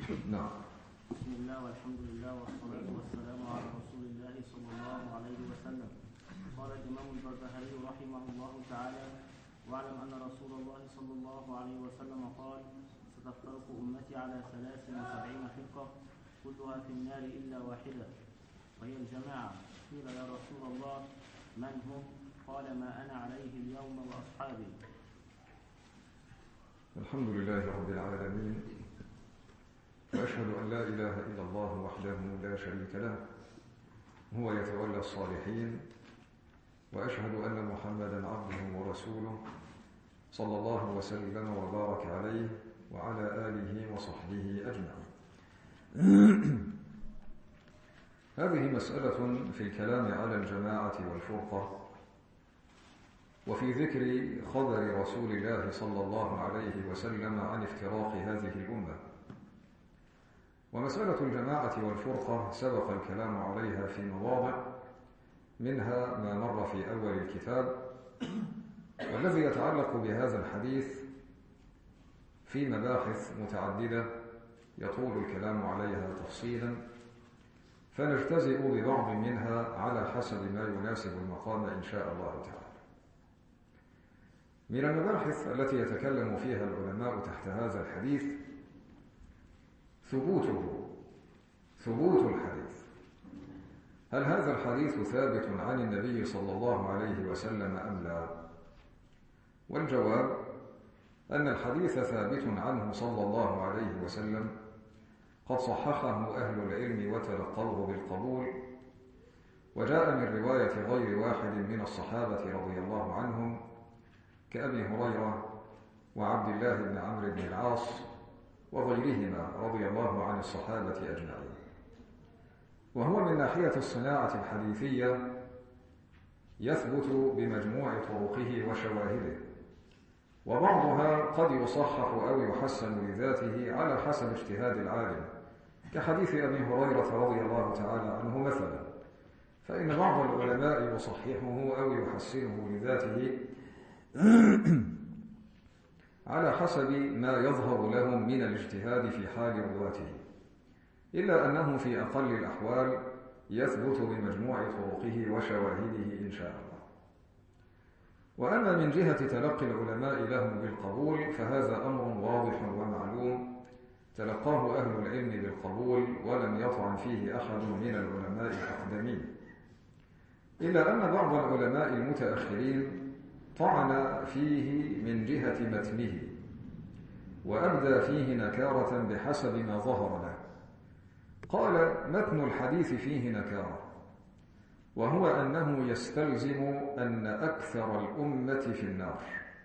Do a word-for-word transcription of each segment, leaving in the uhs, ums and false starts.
نعم. بسم الله والحمد لله والصلاة والسلام على رسول الله صلى الله عليه وسلم. قال الإمام البربهاري رحمه الله تعالى: واعلم أن رسول الله صلى الله عليه وسلم قال: ستفترق أمتي على ثلاث وسبعين فرقة كلها في النار إلا واحدة وهي الجماعة. قيل: يا رسول الله من هم؟ قال: ما أنا عليه اليوم وأصحابي. الحمد لله رب العالمين، وأشهد أن لا إله إلا الله وحده لا شريك له، هو يتولى الصالحين، وأشهد أن محمدا عبده ورسوله صلى الله وسلم وبارك عليه وعلى آله وصحبه أجمعين. هذه مسألة في الكلام على الجماعة والفرقة، وفي ذكر خبر رسول الله صلى الله عليه وسلم عن افتراق هذه الأمة. ومسألة الجماعة والفرقة سبق الكلام عليها في مواضع، منها ما مر في أول الكتاب، والذي يتعلق بهذا الحديث في مباحث متعددة يطول الكلام عليها تفصيلا، فنجتزئ ببعض منها على حسب ما يناسب المقام إن شاء الله تعالى. من المباحث التي يتكلم فيها العلماء تحت هذا الحديث ثبوته، ثبوت الحديث. هل هذا الحديث ثابت عن النبي صلى الله عليه وسلم أم لا؟ والجواب أن الحديث ثابت عنه صلى الله عليه وسلم، قد صححه أهل العلم وتلقوه بالقبول، وجاء من رواية غير واحد من الصحابة رضي الله عنهم كأبي هريرة وعبد الله بن عمرو بن العاص وغيرهما رضي الله عن الصحابة أجمعين. وهو من ناحية الصناعة الحديثية يثبت بمجموع طرقه وشواهده، وبعضها قد يصحح أو يحسن لذاته على حسب اجتهاد العالم، كحديث أبي هريرة رضي الله تعالى عنه مثلا، فإن بعض العلماء يصححه أو يحسنه لذاته على حسب ما يظهر لهم من الاجتهاد في حال رواته، إلا أنه في أقل الأحوال يثبت بمجموع طرقه وشواهده إن شاء الله. وأما من جهة تلقي العلماء لهم بالقبول فهذا أمر واضح ومعلوم، تلقاه أهل العلم بالقبول ولم يطعن فيه أحد من العلماء الأقدمين، إلا أن بعض العلماء المتأخرين طعن فيه من جهة متنه، وأبدى فيه نكارة بحسب ما ظهر له. قال: متن الحديث فيه نكارة، وهو أنه يستلزم أن أكثر الأمة في النار.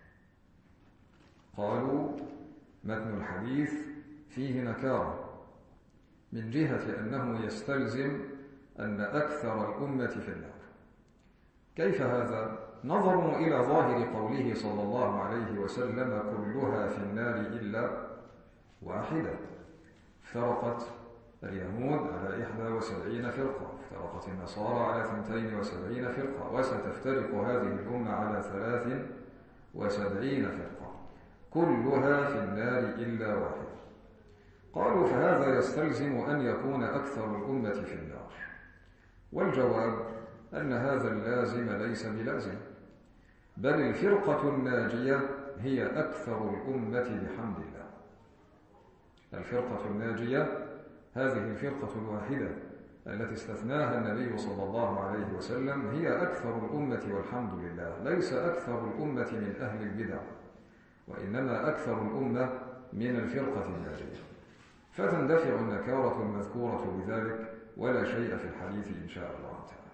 قالوا: متن الحديث فيه نكارة من جهة أنه يستلزم أن أكثر الأمة في النار. كيف هذا؟ نظروا إلى ظاهر قوله صلى الله عليه وسلم: كلها في النار إلا واحدة. افترقت اليهود على إحدى وسبعين فرقة، افترقت النصارى على ثنتين وسبعين فرقة، وستفترق هذه الأمة على ثلاث وسبعين فرقة، كلها في النار إلا واحدة. قالوا: فهذا يستلزم أن يكون أكثر الأمة في النار. والجواب أن هذا اللازم ليس بلازم، بل الفرقة الناجية هي أكثر الأمة بحمد الله. الفرقة الناجية هذه الفرقة الواحدة التي استثناها النبي صلى الله عليه وسلم هي أكثر الأمة والحمد لله، ليس أكثر الأمة من أهل البدع، وإنما أكثر الأمة من الفرقة الناجية، فتندفع النكارة المذكورة بذلك ولا شيء في الحديث إن شاء الله تعالى.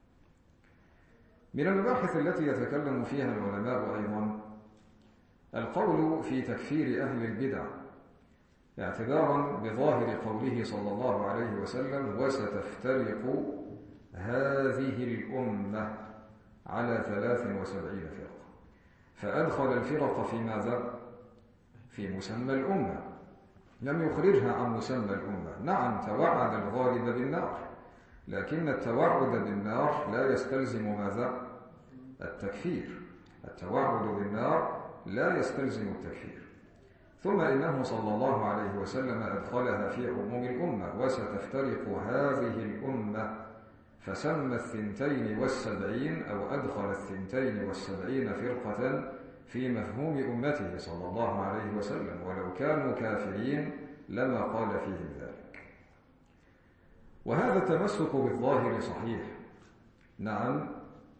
من المباحث التي يتكلم فيها العلماء أيضا القول في تكفير أهل البدع، اعتبارا بظاهر قوله صلى الله عليه وسلم: وستفترق هذه الأمة على ثلاث وسبعين فرقة، فأدخل الفرق في ماذا؟ في مسمى الأمة، لم يخرجها عن مسمى الأمة. نعم، توعد الغالب بالنار، لكن التوعد بالنار لا يستلزم ماذا؟ التكفير. التوعد بالنار لا يستلزم التكفير. ثم إنه صلى الله عليه وسلم أدخلها في عموم الأمة: وستفترق هذه الأمة، فسمى الثنتين والسبعين أو أدخل الثنتين والسبعين فرقة في مفهوم أمته صلى الله عليه وسلم، ولو كانوا كافرين لما قال فيهم ذلك. وهذا التمسك بالظاهر صحيح. نعم،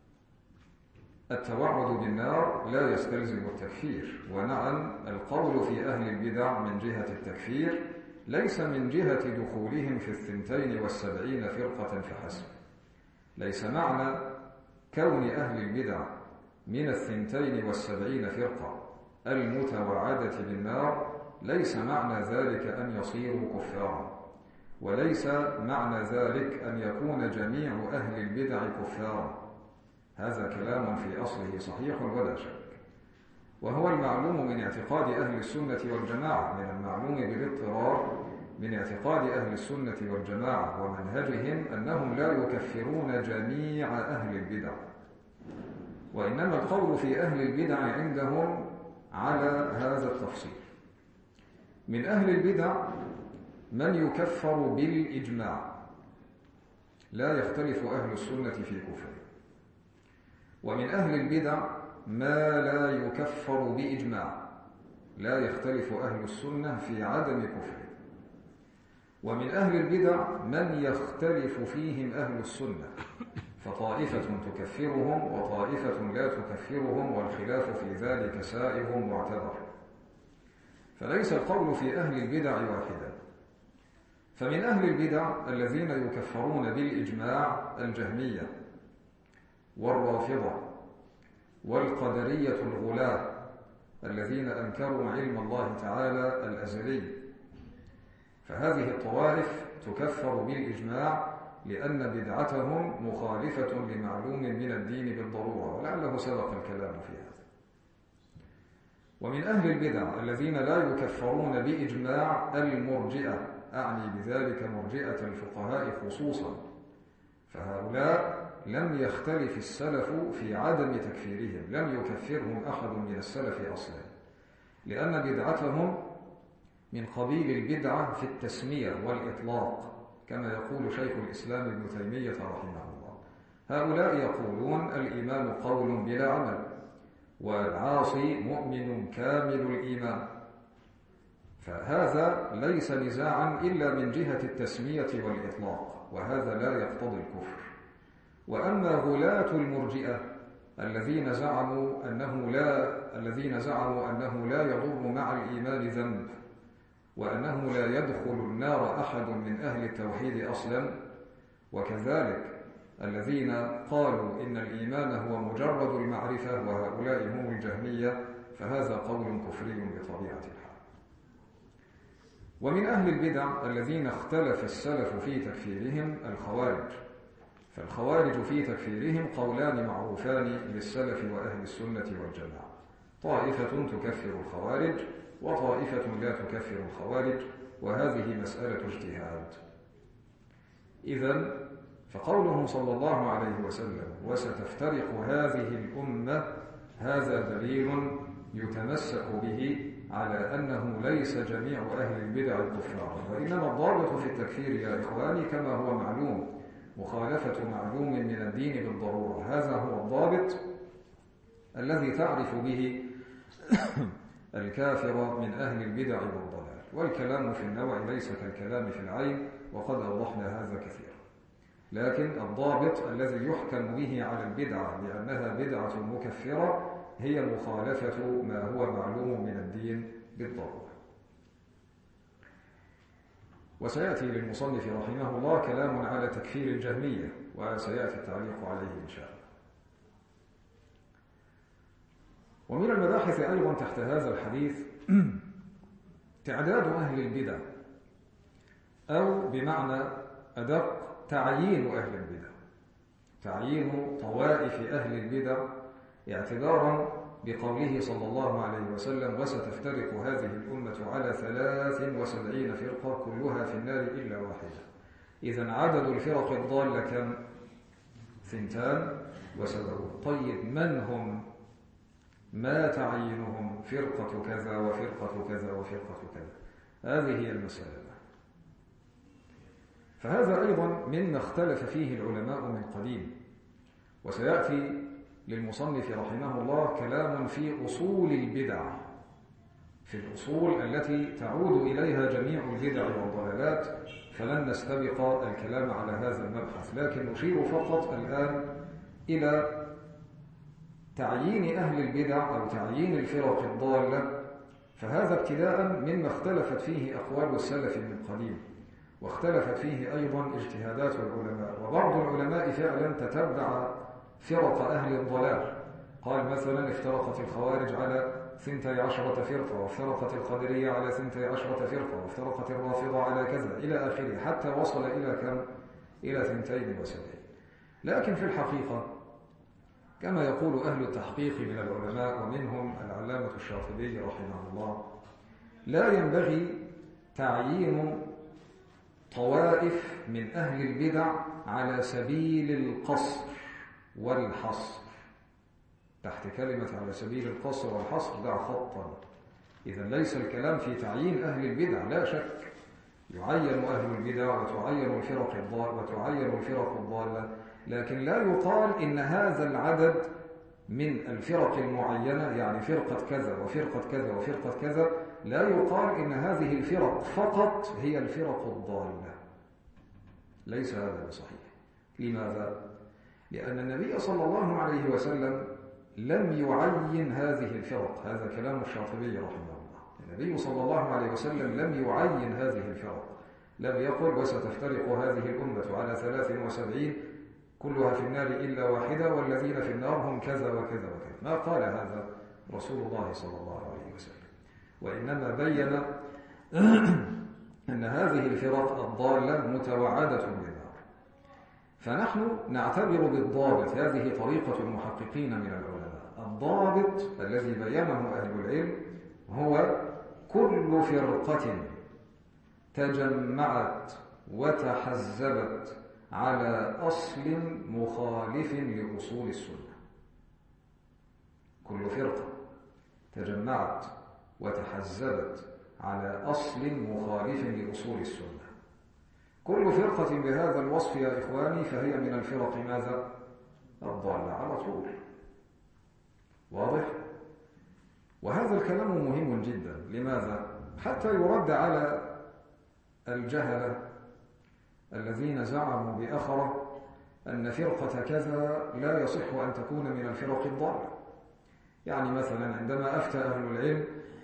التوعد بالنار لا يستلزم التكفير، ونعم القول في أهل البدع من جهة التكفير ليس من جهة دخولهم في الثنتين والسبعين فرقة فحسب. ليس معنى كون أهل البدع من الثنتين والسبعين فرقة المتوعدة بالنار ليس معنى ذلك أن يصيروا كفارا، وليس معنى ذلك أن يكون جميع أهل البدع كفارا. هذا كلام في أصله صحيح ولا شك، وهو المعلوم من اعتقاد أهل السنة والجماعة، من المعلوم بالاضطرار من اعتقاد أهل السنة والجماعة ومنهجهم أنهم لا يكفرون جميع أهل البدع، وإنما القول في أهل البدع عندهم على هذا التفصيل. من أهل البدع من يكفر بالإجماع، لا يختلف أهل السنة في كفره، ومن أهل البدع ما لا يكفر بإجماع، لا يختلف أهل السنة في عدم كفره، ومن أهل البدع من يختلف فيهم أهل السنة، فطائفة تكفرهم وطائفة لا تكفرهم، والخلاف في ذلك سائغ معتبر. فليس القول في أهل البدع واحدا. فمن أهل البدع الذين يكفرون بالإجماع الجهمية والرافضة والقدرية الغلاة الذين أنكروا علم الله تعالى الأزلي، فهذه الطوائف تكفر بالإجماع لأن بدعتهم مخالفة لمعلوم من الدين بالضرورة، ولعله سبق الكلام في هذا. ومن أهل البدع الذين لا يكفرون بإجماع المرجئة، أعني بذلك مرجئة الفقهاء خصوصا، فهؤلاء لم يختلف السلف في عدم تكفيرهم، لم يكفرهم أحد من السلف أصلا، لأن بدعتهم من قبيل البدعة في التسمية والإطلاق، كما يقول شيخ الإسلام ابن تيمية رحمه الله. هؤلاء يقولون الإيمان قول بلا عمل، والعاصي مؤمن كامل الإيمان، فهذا ليس نزاعا إلا من جهة التسمية والإطلاق، وهذا لا يقتضي الكفر. وأما غلاة المرجئة الذين زعموا أنه لا الذين زعموا أنه لا يضر مع الإيمان ذنب، وأنه لا يدخل النار أحد من أهل التوحيد أصلا، وكذلك الذين قالوا إن الإيمان هو مجرد المعرفة، وهؤلاء هم الجهمية، فهذا قول كفري بطبيعة الحال. ومن أهل البدع الذين اختلف السلف في تكفيرهم الخوارج، فالخوارج في تكفيرهم قولان معروفان للسلف وأهل السنة والجماعة: طائفة تكفر الخوارج وطائفة لا تكفر الخوارج، وهذه مسألة اجتهاد. إذن فقوله صلى الله عليه وسلم وستفترق هذه الأمة هذا دليل يتمسك به على أنه ليس جميع أهل البدع الكفار، وإنما الضابط في التكفير يا إخواني كما هو معلوم مخالفة معلوم من الدين بالضرورة. هذا هو الضابط الذي تعرف به الكافر من أهل البدع والضلال، والكلام في النوع ليس كالكلام في العين، وقد أوضحنا هذا كثيرا. لكن الضابط الذي يحكم به على البدعة بأنها بدعة مكفرة هي مخالفة ما هو معلوم من الدين بالضرورة. وسيأتي للمصنف رحمه الله كلام على تكفير الجهمية، وسيأتي التعليق عليه إن شاء الله. ومن المباحث أيضا تحت هذا الحديث تعداد أهل البدع، أو بمعنى أدق تعيين أهل البدع، تعيين طوائف أهل البدع، اعتبارا بقوله صلى الله عليه وسلم وستفترق هذه الأمة على ثلاث وسبعين فرقة كلها في النار إلا واحدة. إذن عدد الفرق الضالة كم؟ ثنتان وسبعون. طيب من هم؟ ما تعيينهم فرقة كذا وفرقة كذا وفرقة كذا. هذه هي المسألة. فهذا أيضا مما اختلف فيه العلماء من قديم، وسيأتي للمصنف رحمه الله كلام في أصول البدع، في الأصول التي تعود إليها جميع البدع والضلالات، فلن نستبق الكلام على هذا المبحث، لكن نشير فقط الآن إلى تعيين أهل البدع أو تعيين الفرق الضالة. فهذا ابتداء مما اختلفت فيه أقوال السلف من قديم، واختلفت فيه أيضا اجتهادات العلماء، وبعض العلماء فعلا تتبع فرق أهل الضلال. قال مثلا افترقت الخوارج على ثنتي عشرة فرقة، وافترقت القدرية على ثنتي عشرة فرقة، وافترقت الرافضة على كذا إلى آخره، حتى وصل إلى كم؟ إلى ثنتين وسبعين. لكن في الحقيقة كما يقول أهل التحقيق من العلماء ومنهم العلامة الشاطبي رحمه الله، لا ينبغي تعيين طوائف من أهل البدع على سبيل القصر والحصر. تحت كلمة على سبيل القصر والحصر دع خطا. إذا ليس الكلام في تعيين أهل البدع، لا شك يعين أهل البدع وتعين الفرق الضالة وتعين الفرق الضالة، لكن لا يقال إن هذا العدد من الفرق المعينة، يعني فرقة كذا وفرقة كذا وفرقة كذا، لا يقال إن هذه الفرق فقط هي الفرق الضالة. ليس هذا بصحيح. لماذا؟ لأن النبي صلى الله عليه وسلم لم يعين هذه الفرق. هذا كلام الشاطبي رحمه الله. النبي صلى الله عليه وسلم لم يعين هذه الفرق، لم يقل وستفترق هذه الأمة على ثلاث وسبعين كلها في النار إلا واحدة والذين في النار هم كذا وكذا وكذا. ما قال هذا رسول الله صلى الله عليه وسلم، وإنما بين أن هذه الفرق الضالة متوعدة بالنار. فنحن نعتبر بالضابط، هذه طريقة المحققين من العلماء، الضابط الذي بينه أهل العلم هو كل فرقة تجمعت وتحزبت على أصل مخالف لأصول السنة. كل فرقة تجمعت وتحزبت على أصل مخالف لأصول السنة. كل فرقة بهذا الوصف يا إخواني فهي من الفرق ماذا؟ الضالة على طول. واضح؟ وهذا الكلام مهم جدا. لماذا؟ حتى يرد على الجهلة الذين زعموا بأخرة أن فرقة كذا لا يصح أن تكون من الفرق الضالة. يعني مثلا عندما أفتى أهل العلم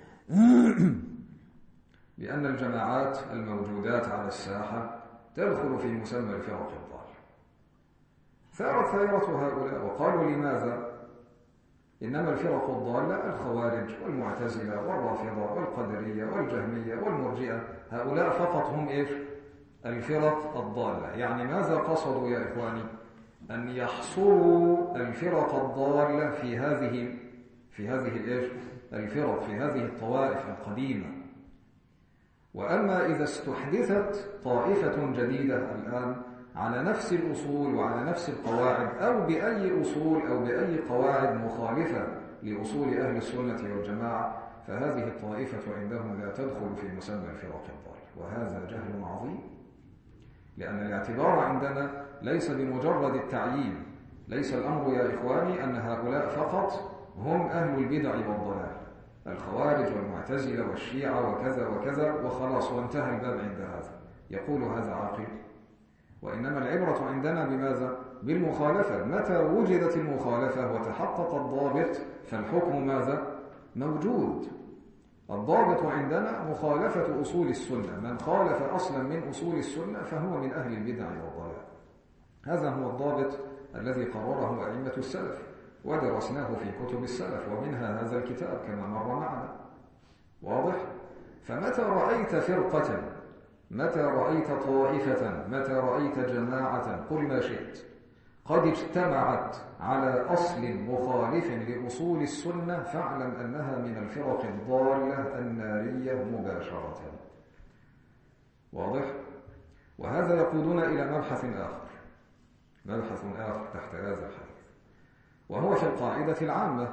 بأن الجماعات الموجودات على الساحة تدخل في مسمى الفرق الضالة، ثارت ثيرة هؤلاء وقالوا لماذا؟ إنما الفرق الضالة الخوارج والمعتزلة والرافضة والقدرية والجهمية والمرجئة، هؤلاء فقط هم إيش؟ الفرق الضالة. يعني ماذا قصدوا يا إخواني؟ أن يحصروا الفرق الضالة في هذه في هذه الإيش؟ الفرق، في هذه الطوائف القديمة. وأما إذا استحدثت طائفة جديدة الآن على نفس الأصول وعلى نفس القواعد، أو بأي أصول أو بأي قواعد مخالفة لأصول أهل السنة والجماعة، فهذه الطائفة عندهم لا تدخل في مسمى الفرق الضالة، وهذا جهل عظيم. لأن الاعتبار عندنا ليس بمجرد التعيين، ليس الأمر يا إخواني أن هؤلاء فقط هم أهل البدع والضلال، الخوارج والمعتزلة والشيعة وكذا وكذا وخلاص وانتهى الباب عند هذا. يقول هذا عاقل؟ وإنما العبرة عندنا بماذا؟ بالمخالفة. متى وجدت المخالفة وتحقق الضابط فالحكم ماذا؟ موجود. الضابط عندنا مخالفة أصول السنة، من خالف أصلا من أصول السنة فهو من أهل البدع والضلال. هذا هو الضابط الذي قرره أئمة السلف ودرسناه في كتب السلف، ومنها هذا الكتاب كما مر معنا. واضح؟ فمتى رأيت فرقة، متى رأيت طائفة، متى رأيت جماعة، قل ما شئت، قد اجتمعت على أصل مخالف لأصول السنة، فاعلم أنها من الفرق الضالة النارية مباشرة. واضح؟ وهذا يقودنا إلى مبحث آخر، مبحث آخر تحت هذا الحديث، وهو في القاعدة العامة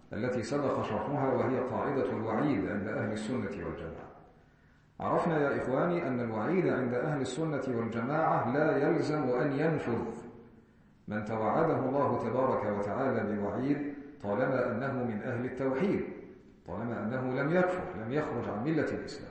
التي سبق شرحها، وهي قاعدة الوعيد عند أهل السنة والجماعة. عرفنا يا إخواني أن الوعيد عند أهل السنة والجماعة لا يلزم أن ينفذ. من توعده الله تبارك وتعالى بوعيد طالما أنه من أهل التوحيد، طالما أنه لم يكفر، لم يخرج عن ملة الإسلام.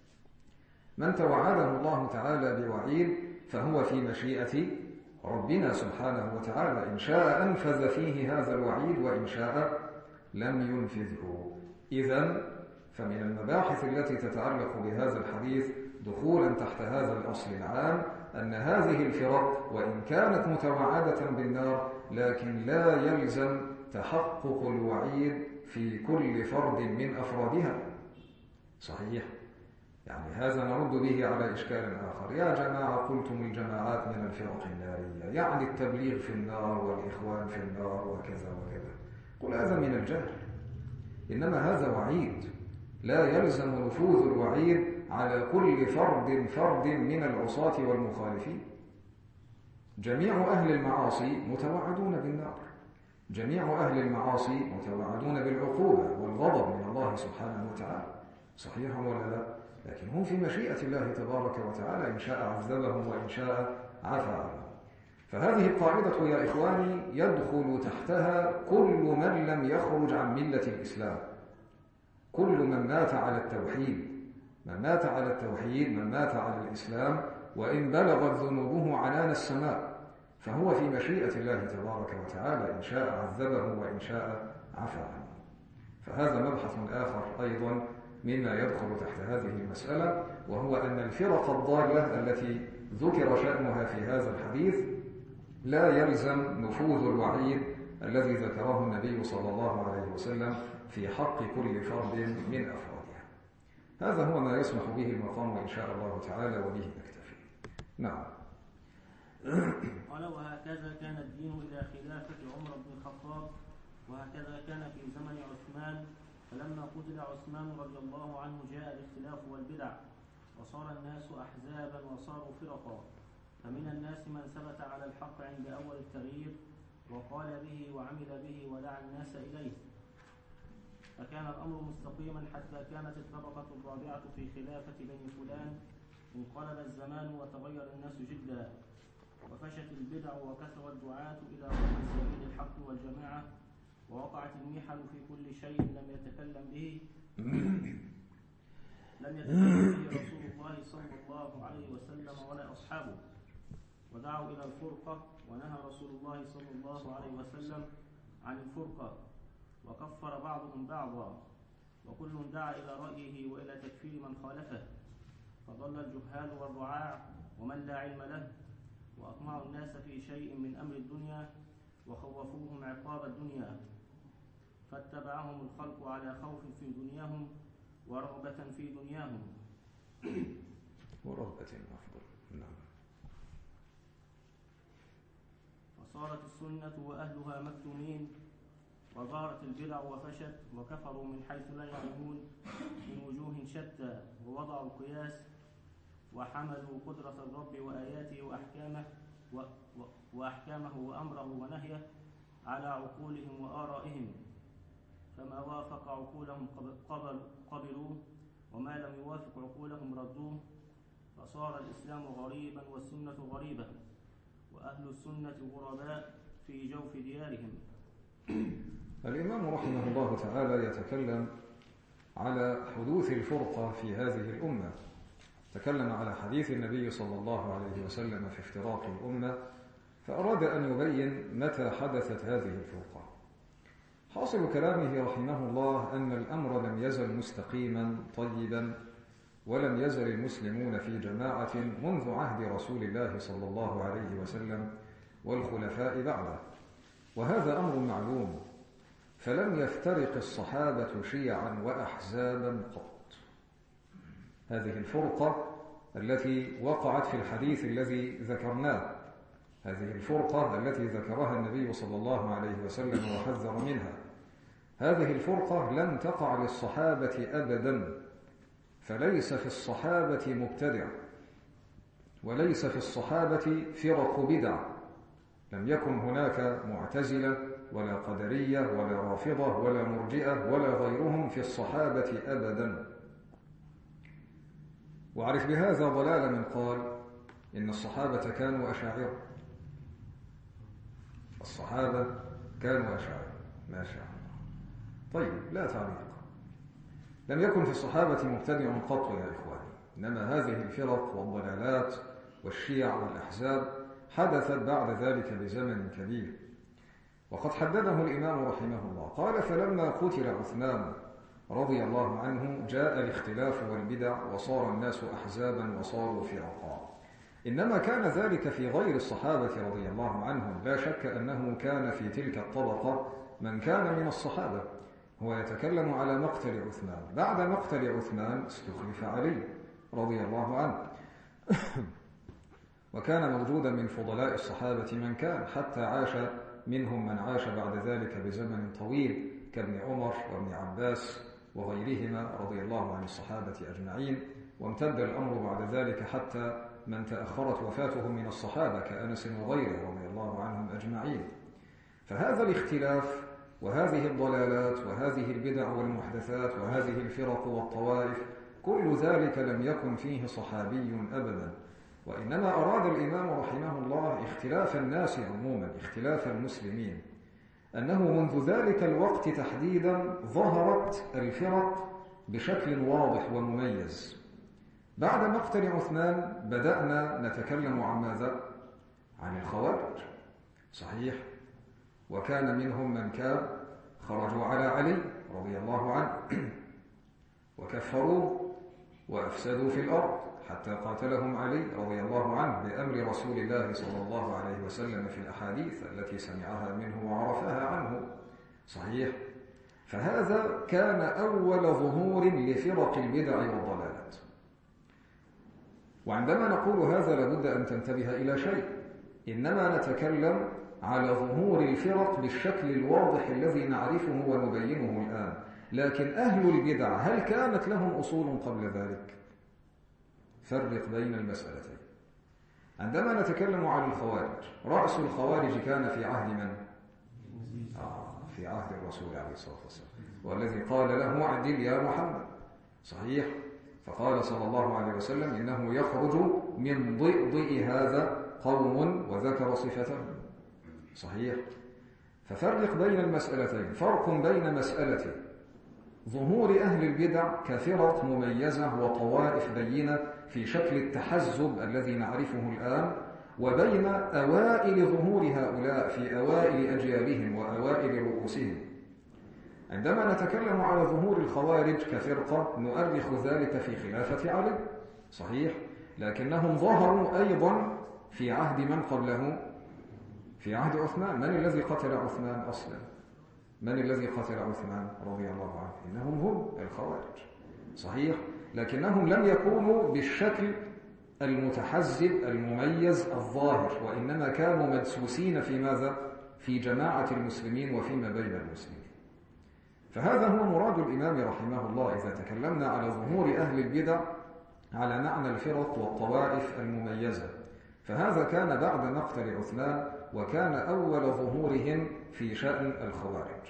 من توعده الله تعالى بوعيد فهو في مشيئة ربنا سبحانه وتعالى، إن شاء أنفذ فيه هذا الوعيد وإن شاء لم ينفذه. إذن فمن المباحث التي تتعلق بهذا الحديث دخولا تحت هذا الأصل العام أن هذه الفرق وإن كانت متوعدة بالنار لكن لا يلزم تحقق الوعيد في كل فرد من أفرادها. صحيح؟ يعني هذا نرد به على إشكال آخر. يا جماعة قلتم الجماعات من الفرق النارية، يعني التبليغ في النار والإخوان في النار وكذا وكذا. قل هذا من الجهل، إنما هذا وعيد، لا يلزم نفوذ الوعيد على كل فرد فرد من العصاة والمخالفين. جميع أهل المعاصي متوعدون بالنار، جميع أهل المعاصي متوعدون بالعقوبة والغضب من الله سبحانه وتعالى. صحيح ولا لا؟ لكن هم في مشيئة الله تبارك وتعالى، إن شاء عذبهم وإن شاء عفى عنهم. فهذه القاعدة يا إخواني يدخل تحتها كل من لم يخرج عن ملة الإسلام، كل من مات على التوحيد، من مات على التوحيد، من مات على الإسلام، وإن بلغت ذنوبه عنان السماء فهو في مشيئة الله تبارك وتعالى، إن شاء عذبه وإن شاء عفى عنه. فهذا مبحث آخر أيضا مما يدخل تحت هذه المسألة، وهو أن الفرق الضالة التي ذكر شأنها في هذا الحديث لا يلزم نفوذ الوعيد الذي ذكره النبي صلى الله عليه وسلم في حق كل فرد من أفرادها. هذا هو ما يسمح به المقام إن شاء الله تعالى، وبه نكتفي. نعم. قال: وهكذا كان الدين إلى خلافة عمر بن الخطاب، وهكذا كان في زمن عثمان، فلما قتل عثمان رضي الله عنه جاء الاختلاف والبدع، وصار الناس أحزابا وصاروا فرقا، فمن الناس من ثبت على الحق عند أول التغيير وقال به وعمل به ودعا الناس إليه، فكان الأمر مستقيما حتى كانت الطبقة الرابعة في خلافة بني فلان، انقلب الزمان وتغير الناس جدا، وفشت البدع وكثر الدعاة إلى غير سبيل الحق والجماعة، ووقعت المحن في كل شيء لم يتكلم به لم يتكلم به رسول الله صلى الله عليه وسلم ولا أصحابه، ودعوا إلى الفرقة، ونهى رسول الله صلى الله عليه وسلم عن الفرقة، وكفر بعضهم بعضا، وكل دعا إلى رأيه وإلى تكفير من خالفه، فضل الجهال والرعاع ومن لا علم له، وأطمعوا الناس في شيء من أمر الدنيا وخوفوهم عقاب الدنيا، فاتبعهم الخلق على خوف في دنياهم ورغبة في دنياهم ورغبة أفضل. نعم. فصارت السنة وأهلها مكتومين، وظهرت البدع وفشت، وكفروا من حيث لا يعلمون من وجوه شتى، ووضعوا القياس، وحملوا قدرة الرب وآياته وأحكامه و... و... وأحكامه وأمره ونهيه على عقولهم وآرائهم، فما وافق عقولهم قبل قبلوه، وما لم يوافق عقولهم ردوه، فصار الإسلام غريبا والسنة غريبة، وأهل السنة غرباء في جوف ديارهم. الإمام رحمه الله تعالى يتكلم على حدوث الفرقة في هذه الأمة، تكلم على حديث النبي صلى الله عليه وسلم في افتراق الأمة، فأراد أن يبين متى حدثت هذه الفرقة. حاصل كلامه رحمه الله أن الأمر لم يزل مستقيما طيبا، ولم يزل المسلمون في جماعة منذ عهد رسول الله صلى الله عليه وسلم والخلفاء بعده، وهذا أمر معلوم، فلم يفترق الصحابة شيعا وأحزابا قط. هذه الفرقة التي وقعت في الحديث الذي ذكرناه، هذه الفرقة التي ذكرها النبي صلى الله عليه وسلم وحذر منها، هذه الفرقة لم تقع للصحابة أبدا، فليس في الصحابة مبتدع، وليس في الصحابة فرق بدع، لم يكن هناك معتزلة ولا قدرية ولا رافضة ولا مرجئة ولا غيرهم في الصحابة أبدا. وعرف بهذا ضلال من قال إن الصحابة كانوا أشاعرة. الصحابة كانوا أشاعرة، ما شاء الله. طيب، لا تعليق. لم يكن في الصحابة مبتدع قط يا إخواني، إنما هذه الفرق والضلالات والشيع والأحزاب حدثت بعد ذلك بزمن كبير. وقد حدده الإمام رحمه الله، قال: فلما قتل عثمان رضي الله عنه جاء الاختلاف والبدع وصار الناس أحزابا وصاروا فرقا. إنما كان ذلك في غير الصحابة رضي الله عنهم، لا شك أنه كان في تلك الطبقة من كان من الصحابة. هو يتكلم على مقتل عثمان. بعد مقتل عثمان استخلف علي رضي الله عنه وكان موجودا من فضلاء الصحابة من كان، حتى عاش منهم من عاش بعد ذلك بزمن طويل كابن عمر وابن عباس وغيرهما رضي الله عن الصحابة أجمعين. وامتد الأمر بعد ذلك حتى من تأخرت وفاتهم من الصحابة كأنس وغيره رضي الله عنهم أجمعين. فهذا الاختلاف وهذه الضلالات وهذه البدع والمحدثات وهذه الفرق والطوائف، كل ذلك لم يكن فيه صحابي أبدا، وإنما أراد الإمام رحمه الله اختلاف الناس عموما، اختلاف المسلمين، أنه منذ ذلك الوقت تحديدا ظهرت الفرق بشكل واضح ومميز. بعد مقتل عثمان بدأنا نتكلم عن ماذا؟ عن الخوارج، صحيح؟ وكان منهم من كان خرجوا على علي رضي الله عنه وكفروا وأفسدوا في الأرض حتى قاتلهم علي رضي الله عنه بأمر رسول الله صلى الله عليه وسلم في الأحاديث التي سمعها منه وعرفها عنه، صحيح؟ فهذا كان أول ظهور لفرق البدع والضلالات. وعندما نقول هذا لابد أن تنتبه إلى شيء، إنما نتكلم على ظهور الفرق بالشكل الواضح الذي نعرفه ونبينه الآن، لكن أهل البدع هل كانت لهم أصول قبل ذلك؟ فرق بين المسألتين. عندما نتكلم عن الخوارج، رأس الخوارج كان في عهد من؟ آه في عهد الرسول عليه الصلاة والسلام، والذي قال له: اعدل يا محمد، صحيح؟ فقال صلى الله عليه وسلم: إنه يخرج من ضئضئ هذا قوم، وذكر صفته، صحيح؟ ففرق بين المسألتين. فرق بين مسألة ظهور أهل البدع كفرق مميزة وطوائف بينة في شكل التحزب الذي نعرفه الآن، وبين أوائل ظهور هؤلاء في أوائل أجيالهم وأوائل رؤوسهم. عندما نتكلم على ظهور الخوارج كفرقة نؤرخ ذلك في خلافة علي، صحيح؟ لكنهم ظهروا أيضا في عهد من قبله؟ في عهد عثمان. من الذي قتل عثمان أصلا؟ من الذي قتل عثمان رضي الله عنه؟ إنهم هم الخوارج، صحيح؟ لكنهم لم يكونوا بالشكل المتحزب المميز الظاهر، وإنما كانوا مدسوسين في ماذا؟ في جماعة المسلمين وفيما بين المسلمين. فهذا هو مراد الإمام رحمه الله إذا تكلمنا على ظهور أهل البدع على معنى الفرق والطوائف المميزة. فهذا كان بعد مقتل عثمان، وكان أول ظهورهم في شأن الخوارج.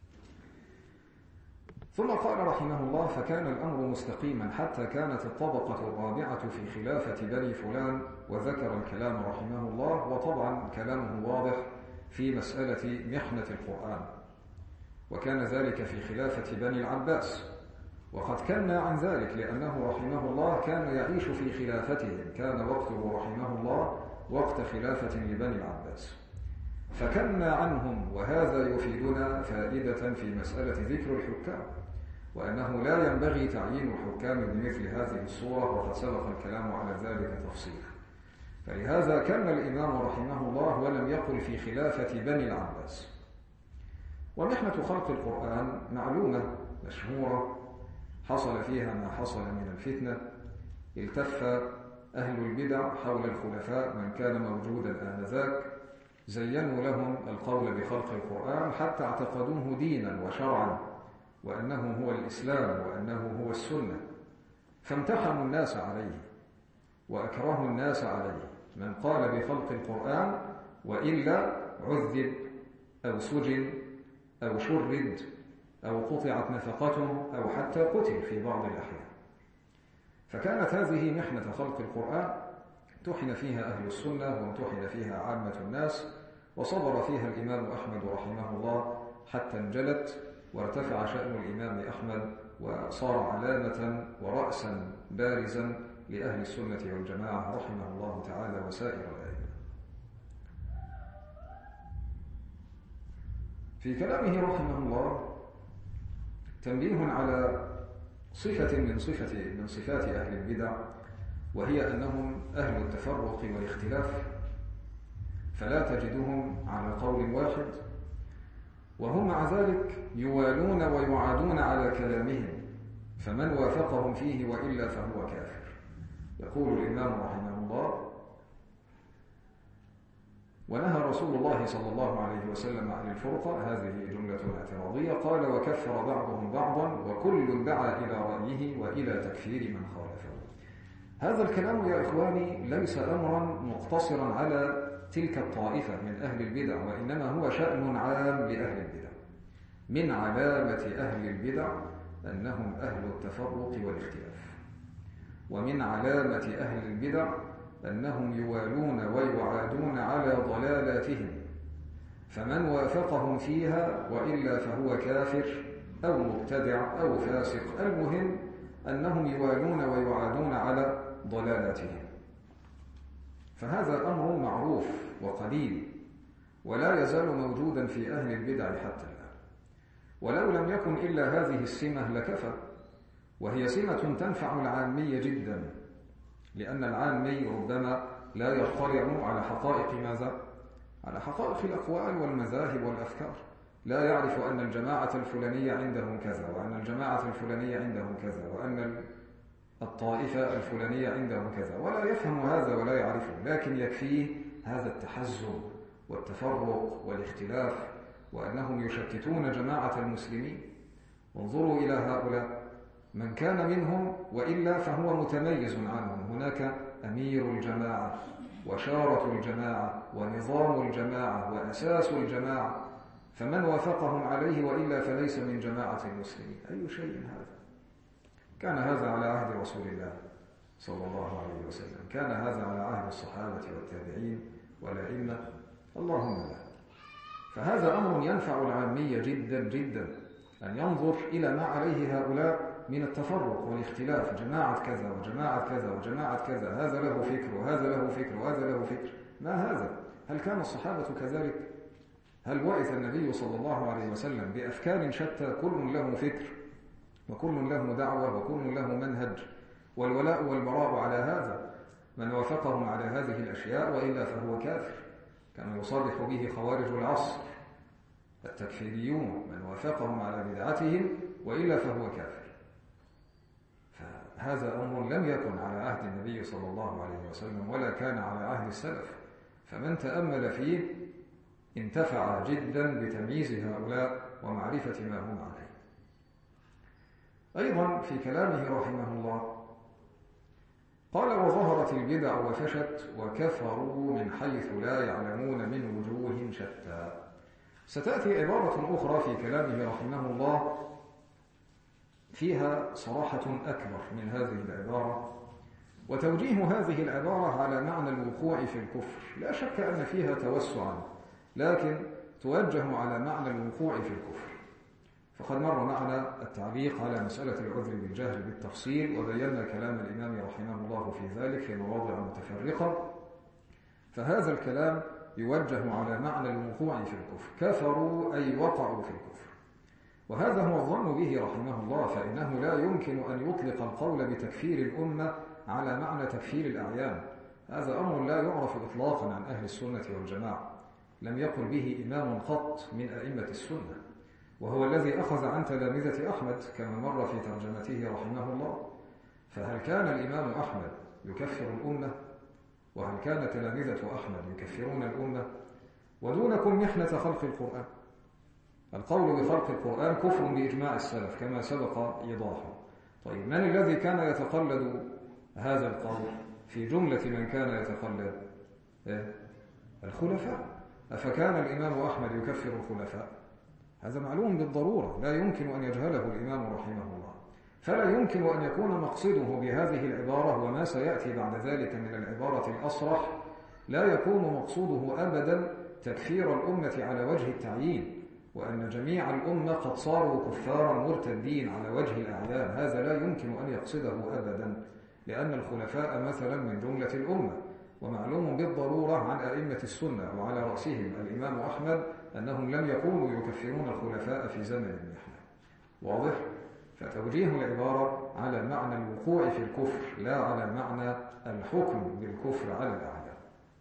ثم قال رحمه الله: فكان الأمر مستقيما حتى كانت الطبقة الرابعة في خلافة بني فلان، وذكر الكلام رحمه الله، وطبعا كلامه واضح في مسألة محنة القرآن، وكان ذلك في خلافة بني العباس. وقد كنا عن ذلك لأنه رحمه الله كان يعيش في خلافتهم، كان وقته رحمه الله وقت خلافة لبني العباس، فكنا عنهم. وهذا يفيدنا فائدة في مسألة ذكر الحكام، وأنه لا ينبغي تعيين الحكام بمثل هذه الصورة، وقد سبق الكلام على ذلك تفصيلا. فلهذا كان الإمام رحمه الله ولم يقل في خلافة بني العباس. ومحنة خلق القرآن معلومة مشهورة حصل فيها ما حصل من الفتنة. التف أهل البدع حول الخلفاء من كان موجودا آنذاك، زينوا لهم القول بخلق القرآن حتى اعتقدوه دينا وشرعا، وأنه هو الإسلام وأنه هو السنة، فامتحنوا الناس عليه وأكرهوا الناس عليه. من قال بخلق القرآن وإلا عذب أو سجن أو شرد أو قطعت نفقته أو حتى قتل في بعض الأحيان. فكانت هذه محنة خلق القرآن امتحن فيها أهل السنة وامتحن فيها عامة الناس، وصبر فيها الإمام أحمد رحمه الله حتى انجلت وارتفع شأن الإمام أحمد وصار علامة ورأسا بارزا لأهل السنة والجماعة رحمه الله تعالى وسائر الأئمة. في كلامه رحمه الله تنبيه على صفة من صفة من صفات أهل البدع، وهي أنهم أهل التفرق والاختلاف، فلا تجدهم على قول واحد، وهم مع ذلك يوالون ويعادون على كلامهم، فمن وافقهم فيه وإلا فهو كافر. يقول الإمام رحمه الله: ونهى رسول الله صلى الله عليه وسلم عن الفرقة، هذه جملة اعتراضية، قال: وكفر بعضهم بعضا وكل دعا إلى رأيه وإلى تكفير من خالفه. هذا الكلام يا إخواني ليس أمرا مقتصرا على تلك الطائفة من أهل البدع، وإنما هو شأن عام لأهل البدع. من علامة أهل البدع أنهم أهل التفرق والاختلاف، ومن علامة أهل البدع أنهم يوالون ويعادون على ضلالاتهم، فمن وافقهم فيها وإلا فهو كافر أو مبتدع أو فاسق، المهم أنهم يوالون ويعادون على ضلالاتهم. فهذا أمر معروف وقديم ولا يزال موجودا في أهل البدع حتى الآن، ولو لم يكن إلا هذه السمة لكفى، وهي سمة تنفع العامي جدا، لأن العامي ربما لا يطلع على حقائق ماذا؟ على حقائق الأقوال والمذاهب والأفكار، لا يعرف أن الجماعة الفلانية عندهم كذا، وأن الجماعة الفلانية عندهم كذا، وأن الطائفة الفلانية عندهم كذا، ولا يفهم هذا ولا يعرفه، لكن يكفيه هذا التحزب والتفرق والاختلاف، وأنهم يشتتون جماعة المسلمين. وانظروا إلى هؤلاء، من كان منهم وإلا فهو متميز عنهم، هناك أمير الجماعة وشارة الجماعة ونظام الجماعة وأساس الجماعة، فمن وافقهم عليه وإلا فليس من جماعة المسلمين. أي شيء هذا؟ كان هذا على عهد رسول الله صلى الله عليه وسلم، كان هذا على عهد الصحابة والتابعين والأئمة، اللهم لا. فهذا أمر ينفع العامية جدا جدا، أن ينظر إلى ما عليه هؤلاء من التفرق والاختلاف، جماعة كذا وجماعة كذا وجماعة كذا، هذا له فكر وهذا له فكر وهذا له فكر. ما هذا؟ هل كان الصحابة كذلك؟ هل بعث النبي صلى الله عليه وسلم بأفكار شتى كل له فكر وكل له دعوة وكل له منهج، والولاء والبراء على هذا؟ من وافقهم على هذه الأشياء وإلا فهو كافر، كما يصرح به خوارج العصر التكفيريون، من وافقهم على بدعتهم وإلا فهو كافر. فهذا أمر لم يكن على عهد النبي صلى الله عليه وسلم ولا كان على عهد السلف، فمن تأمل فيه انتفع جدا بتمييز هؤلاء ومعرفة ما هم عليه. أيضا في كلامه رحمه الله قال: وظهرت البدع وفشت وكفروا من حيث لا يعلمون من وجوه شتى. ستأتي عبارة أخرى في كلامه رحمه الله فيها صراحة أكبر من هذه العبارة، وتوجيه هذه العبارة على معنى الوقوع في الكفر. لا شك أن فيها توسعا، لكن توجه على معنى الوقوع في الكفر. فقد مر معنا التعليق على مسألة العذر بالجهل بالتفصيل، وبينا كلام الإمام رحمه الله في ذلك في مواضع متفرقة. فهذا الكلام يوجه على معنى الوقوع في الكفر، كفروا أي وقعوا في الكفر، وهذا هو الظن به رحمه الله، فإنه لا يمكن أن يطلق القول بتكفير الأمة على معنى تكفير الأعيان. هذا أمر لا يعرف إطلاقا عن أهل السنة والجماعة، لم يقل به إمام قط من أئمة السنة، وهو الذي أخذ عن تلامذة أحمد كما مر في ترجمته رحمه الله. فهل كان الإمام أحمد يكفر الأمة؟ وهل كان تلامذة أحمد يكفرون الأمة؟ ودونكم محنة خلق القرآن. القول بخلق القرآن كفر بإجماع السلف كما سبق إيضاحه. طيب، من الذي كان يتقلد هذا القول في جملة من كان يتقلد؟ إيه؟ الخلفاء. أفكان الإمام أحمد يكفر الخلفاء؟ هذا معلوم بالضرورة، لا يمكن أن يجهله الإمام رحمه الله. فلا يمكن أن يكون مقصده بهذه العبارة وما سيأتي بعد ذلك من العبارة الأصرح، لا يكون مقصوده أبدا تكفير الأمة على وجه التعيين، وأن جميع الأمة قد صاروا كفارا مرتدين على وجه الأعيان. هذا لا يمكن أن يقصده أبدا، لأن الخلفاء مثلا من جملة الأمة، ومعلوم بالضرورة عن أئمة السنة وعلى رأسهم الإمام أحمد أنهم لم يكونوا يكفرون الخلفاء في زمن المحنة. واضح؟ فتوجيه العبارة على معنى الوقوع في الكفر لا على معنى الحكم بالكفر على الأعيان.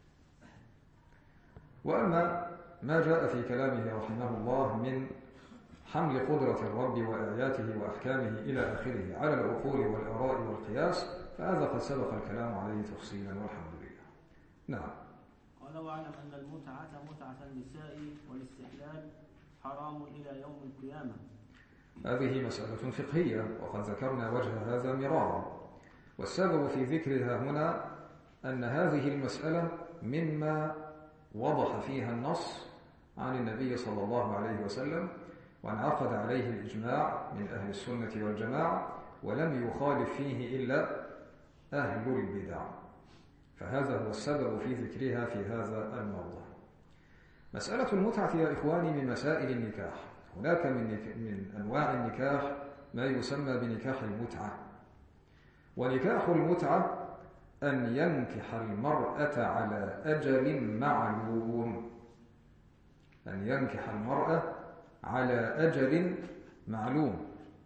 وأما ما جاء في كلامه رحمه الله من حمل قدرة الرب وآياته وأحكامه إلى آخره على العقول والآراء والقياس، فهذا قد سبق الكلام عليه تفصيلا والحمد لله. نعم. قال واعلم أن المتعة متعة النساء والاستحلال حرام إلى يوم القيامة. هذه مسألة فقهية وقد ذكرنا وجه هذا مرارا، والسبب في ذكرها هنا أن هذه المسألة مما وضح فيها النص عن النبي صلى الله عليه وسلم، وانعقد عليه الإجماع من أهل السنة والجماعة، ولم يخالف فيه إلا أهل البدع، فهذا هو السبب في ذكرها في هذا الموضع. مسألة المتعة يا إخواني من مسائل النكاح. هناك من, من أنواع النكاح ما يسمى بنكاح المتعة. ونكاح المتعة أن ينكح المرأة على أجل معلوم، أن ينكح المرأة على أجل معلوم.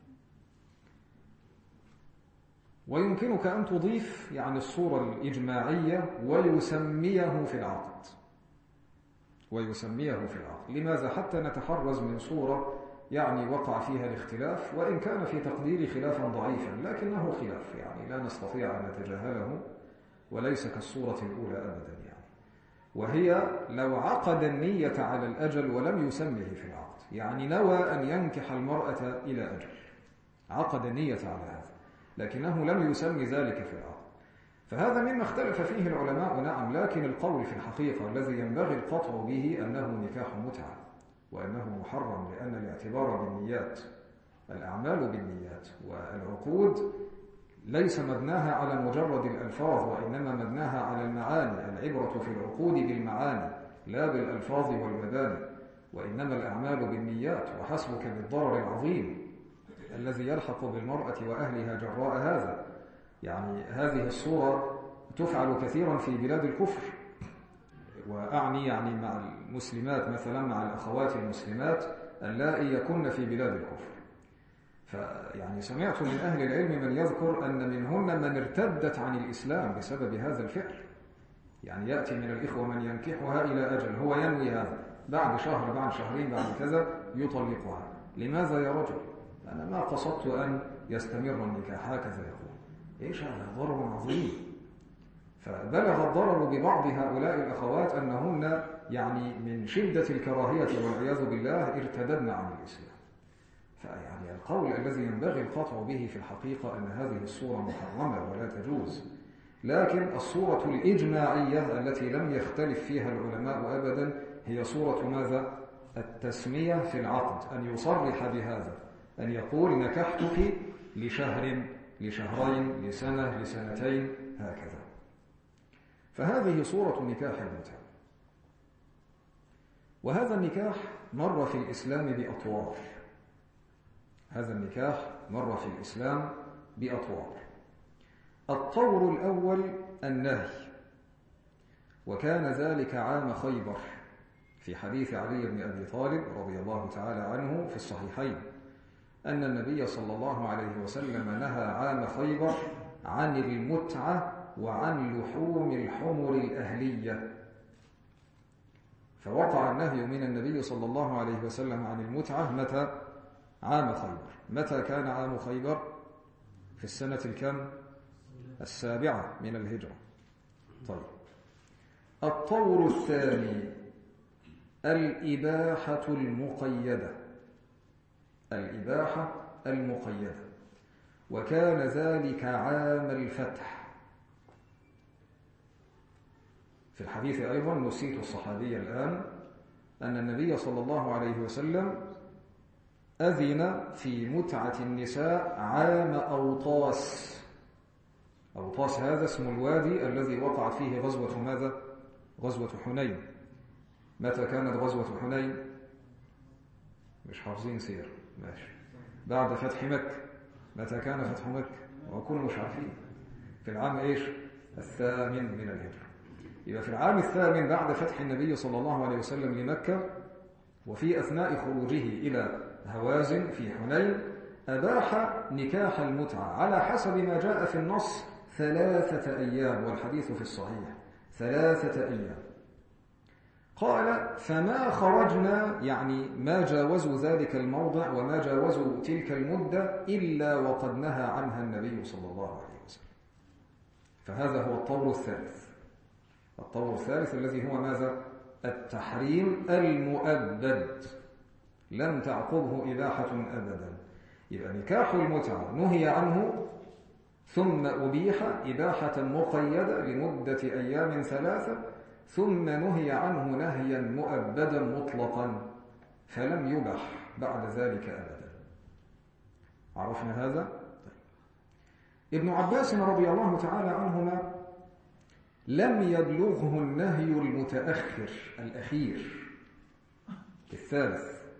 ويمكنك أن تضيف يعني الصورة الإجماعية ويسميه في العقد، ويسميه في العقد. لماذا؟ حتى نتحرز من صورة يعني وقع فيها الاختلاف، وإن كان في تقدير خلافا ضعيفا لكنه خلاف يعني لا نستطيع أن نتجاهله، وليس كالصورة الأولى أبدا يعني. وهي لو عقد النية على الأجل ولم يسمه في العقد، يعني نوى أن ينكح المرأة إلى أجل، عقد النية على هذا لكنه لم يسمي ذلك في العقد، فهذا مما اختلف فيه العلماء. نعم، لكن القول في الحقيقة الذي ينبغي القطع به أنه نكاح متعة، وأنه محرم، لأن الاعتبار بالنيات، الأعمال بالنيات، والعقود ليس مبناها على مجرد الألفاظ، وإنما مبناها على المعاني. العبرة في العقود بالمعاني لا بالألفاظ والمباني، وإنما الأعمال بالنيات. وحسبك بالضرر العظيم الذي يلحق بالمرأة وأهلها جراء هذا. يعني هذه الصورة تفعل كثيرا في بلاد الكفر، وأعني يعني مع المسلمات مثلا، مع الأخوات المسلمات اللائي يكن في بلاد الكفر. فيعني سمعت من أهل العلم من يذكر أن منهن من ارتدت عن الإسلام بسبب هذا الفعل. يعني يأتي من الإخوة من ينكحها إلى أجل، هو ينوي هذا، بعد شهر بعد شهرين بعد كذا يطلقها. لماذا يا رجل؟ أنا ما قصدت أن يستمر النكاح، هكذا يقول. إيش هذا؟ ضرر عظيم. فبلغ الضرر ببعض هؤلاء الأخوات أنهن يعني من شدة الكراهية والعياذ بالله ارتددن عن الإسلام. فيعني القول الذي ينبغي القطع به في الحقيقة أن هذه الصورة محرمة ولا تجوز، لكن الصورة الإجماعية التي لم يختلف فيها العلماء أبدا هي صورة ماذا؟ التسمية في العقد، أن يصرح بهذا، أن يقول نكحتك لشهر لشهرين لسنة لسنتين هكذا. فهذه صورة نكاح المتعة. وهذا النكاح مر في الإسلام بأطوار، هذا النكاح مر في الإسلام بأطوار. الطور الأول النهي، وكان ذلك عام خيبر، في حديث علي بن أبي طالب رضي الله تعالى عنه في الصحيحين أن النبي صلى الله عليه وسلم نهى عام خيبر عن المتعة وعن لحوم الحمر الأهلية. فوقع النهي من النبي صلى الله عليه وسلم عن المتعة متى؟ عام خيبر. متى كان عام خيبر؟ في السنة الكم؟ السابعة من الهجرة. طيب، الطور الثاني الإباحة المقيدة، الإباحة المقيدة، وكان ذلك عام الفتح. في الحديث أيضا نسيت الصحابي الآن، أن النبي صلى الله عليه وسلم أذن في متعة النساء عام أوطاس. أوطاس هذا اسم الوادي الذي وقعت فيه غزوة ماذا؟ غزوة حنين. متى كانت غزوة حنين؟ مش حافظين سير، ماشي. بعد فتح مكة. متى كان فتح مكة؟ وكلنا مش عارفين. في العام إيش؟ الثامن من الهجرة. يبقى في العام الثامن بعد فتح النبي صلى الله عليه وسلم لمكة، وفي أثناء خروجه إلى هوازن في حنين، أباح نكاح المتعة على حسب ما جاء في النص ثلاثة أيام، والحديث في الصحيح ثلاثة أيام. قال فما خرجنا، يعني ما جاوزوا ذلك الموضع وما جاوزوا تلك المدة إلا وقد نهى عنها النبي صلى الله عليه وسلم. فهذا هو الطور الثالث. الطور الثالث الذي هو ماذا؟ التحريم المؤبد، لم تعقبه إباحة أبدا. يبقى نكاح المتعة نهي عنه ثم أبيح إباحة مقيدة لمدة أيام ثلاثة، ثم نهي عنه نهيا مؤبدا مطلقا فلم يبح بعد ذلك أبدا. عرفنا هذا؟ طيب. ابن عباس رضي الله تعالى عنهما لم يبلغه النهي المتأخر الأخير الثالث،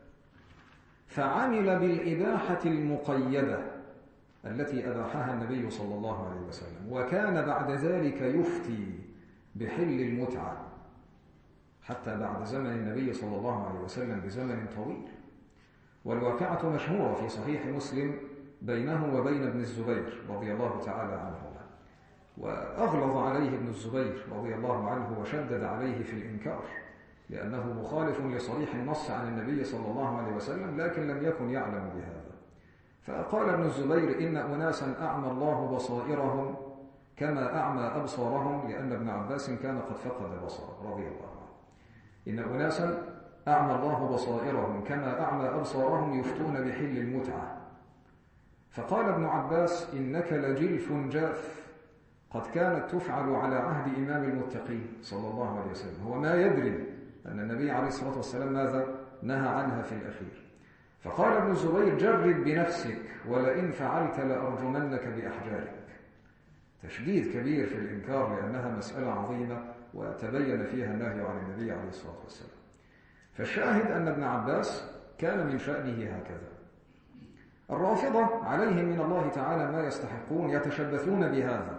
فعمل بالإباحة المقيدة التي أباحها النبي صلى الله عليه وسلم، وكان بعد ذلك يفتي بحل المتعة حتى بعد زمن النبي صلى الله عليه وسلم بزمن طويل. والواقعة مشهورة في صحيح مسلم بينه وبين ابن الزبير رضي الله تعالى عنهما، وأغلظ عليه ابن الزبير رضي الله عنه وشدد عليه في الإنكار، لأنه مخالف لصريح النص عن النبي صلى الله عليه وسلم، لكن لم يكن يعلم بهذا. فقال ابن الزبير إن أناسا أعمى الله بصائرهم كما أعمى أبصارهم، لأن ابن عباس كان قد فقد بصره رضي الله عنه. إن أناسا أعمى الله بصائرهم كما أعمى أبصارهم يفتون بحل المتعة. فقال ابن عباس إنك لجلف جاف، قد كانت تفعل على عهد إمام المتقين صلى الله عليه وسلم، هو ما يدري أن النبي عليه الصلاة والسلام ماذا نهى عنها في الأخير. فقال ابن الزبير جرب بنفسك ولئن فعلت لأرجمنك بأحجارك. تشديد كبير في الإنكار، لأنها مسألة عظيمة وتبين فيها النهي عن النبي عليه الصلاة والسلام. فالشاهد أن ابن عباس كان من شأنه هكذا. الرافضة عليهم من الله تعالى ما يستحقون، يتشبثون بهذا،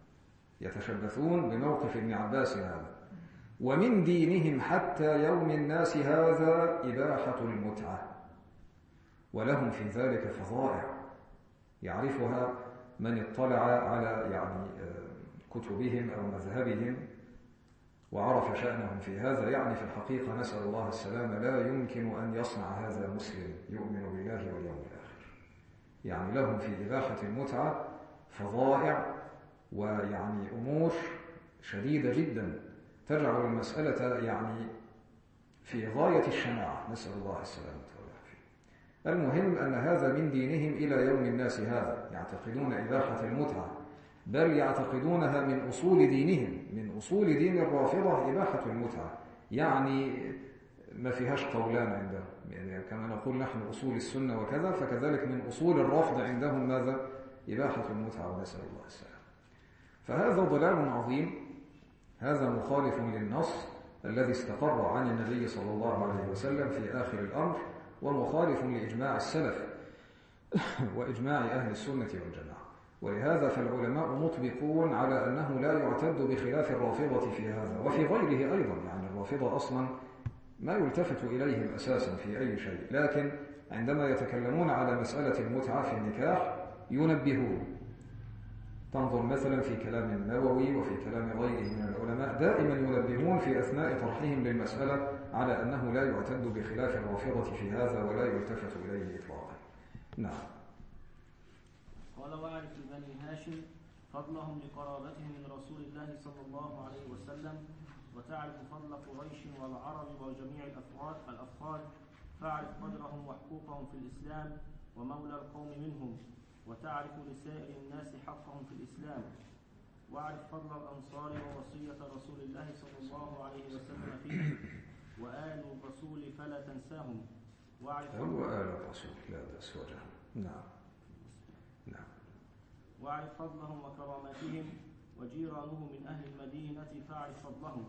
يتشبثون بموقف ابن عباس هذا، ومن دينهم حتى يوم الناس هذا إباحة المتعة، ولهم في ذلك فظائع يعرفها من اطلع على يعني كتبهم أو مذهبهم وعرف شأنهم في هذا. يعني في الحقيقة نسأل الله السلامة، لا يمكن أن يصنع هذا مسلم يؤمن بالله واليوم الآخر. يعني لهم في إباحة المتعة فظائع ويعني أمور شديدة جدا تجعل المسألة يعني في غاية الشناعة، نسأل الله السلامة والعافية. المهم أن هذا من دينهم إلى يوم الناس هذا، يعتقدون إباحة المتعة، بل يعتقدونها من أصول دينهم، من أصول دين الرافضة إباحة المتعة، يعني ما فيهاش قولان عندهم، يعني كما نقول نحن أصول السنة وكذا، فكذلك من أصول الرفض عندهم ماذا؟ إباحة المتعة، ونسأل الله السلامة. فهذا ضلال عظيم، هذا مخالف للنص الذي استقر عن النبي صلى الله عليه وسلم في آخر الأمر، ومخالف لإجماع السلف وإجماع أهل السنة والجماعة. ولهذا فالعلماء مطبقون على أنه لا يعتد بخلاف الرافضة في هذا وفي غيره أيضا. يعني الرافضة أصلا ما يلتفت إليهم أساسا في أي شيء، لكن عندما يتكلمون على مسألة المتعة في النكاح ينبهون. تنظر مثلا في كلام النووي وفي كلام غيره من العلماء دائما ينبهون في أثناء طرحهم للمسألة على أنه لا يعتد بخلاف الرافضة في هذا ولا يلتفت إليه إطلاقا. نعم. قال واعرف لبني هاشم فضلهم لقرابتهم من رسول الله صلى الله عليه وسلم، وتعرف فضل قريش والعرب وجميع الأفراد الأفراد فاعرف قدرهم وحقوقهم في الإسلام ومولى القوم منهم، وتعرف لسائر الناس حقهم في الإسلام، واعرف فضل الأنصار ووصية رسول الله صلى الله عليه وسلم فيه، وآل الرسول فلا تنساهم واعرف هو آل الرسول لا بأس وجهه. نعم نعم. واعرف فضلهم وكراماتهم وجيرانه من أهل المدينة فاعرف فضلهم.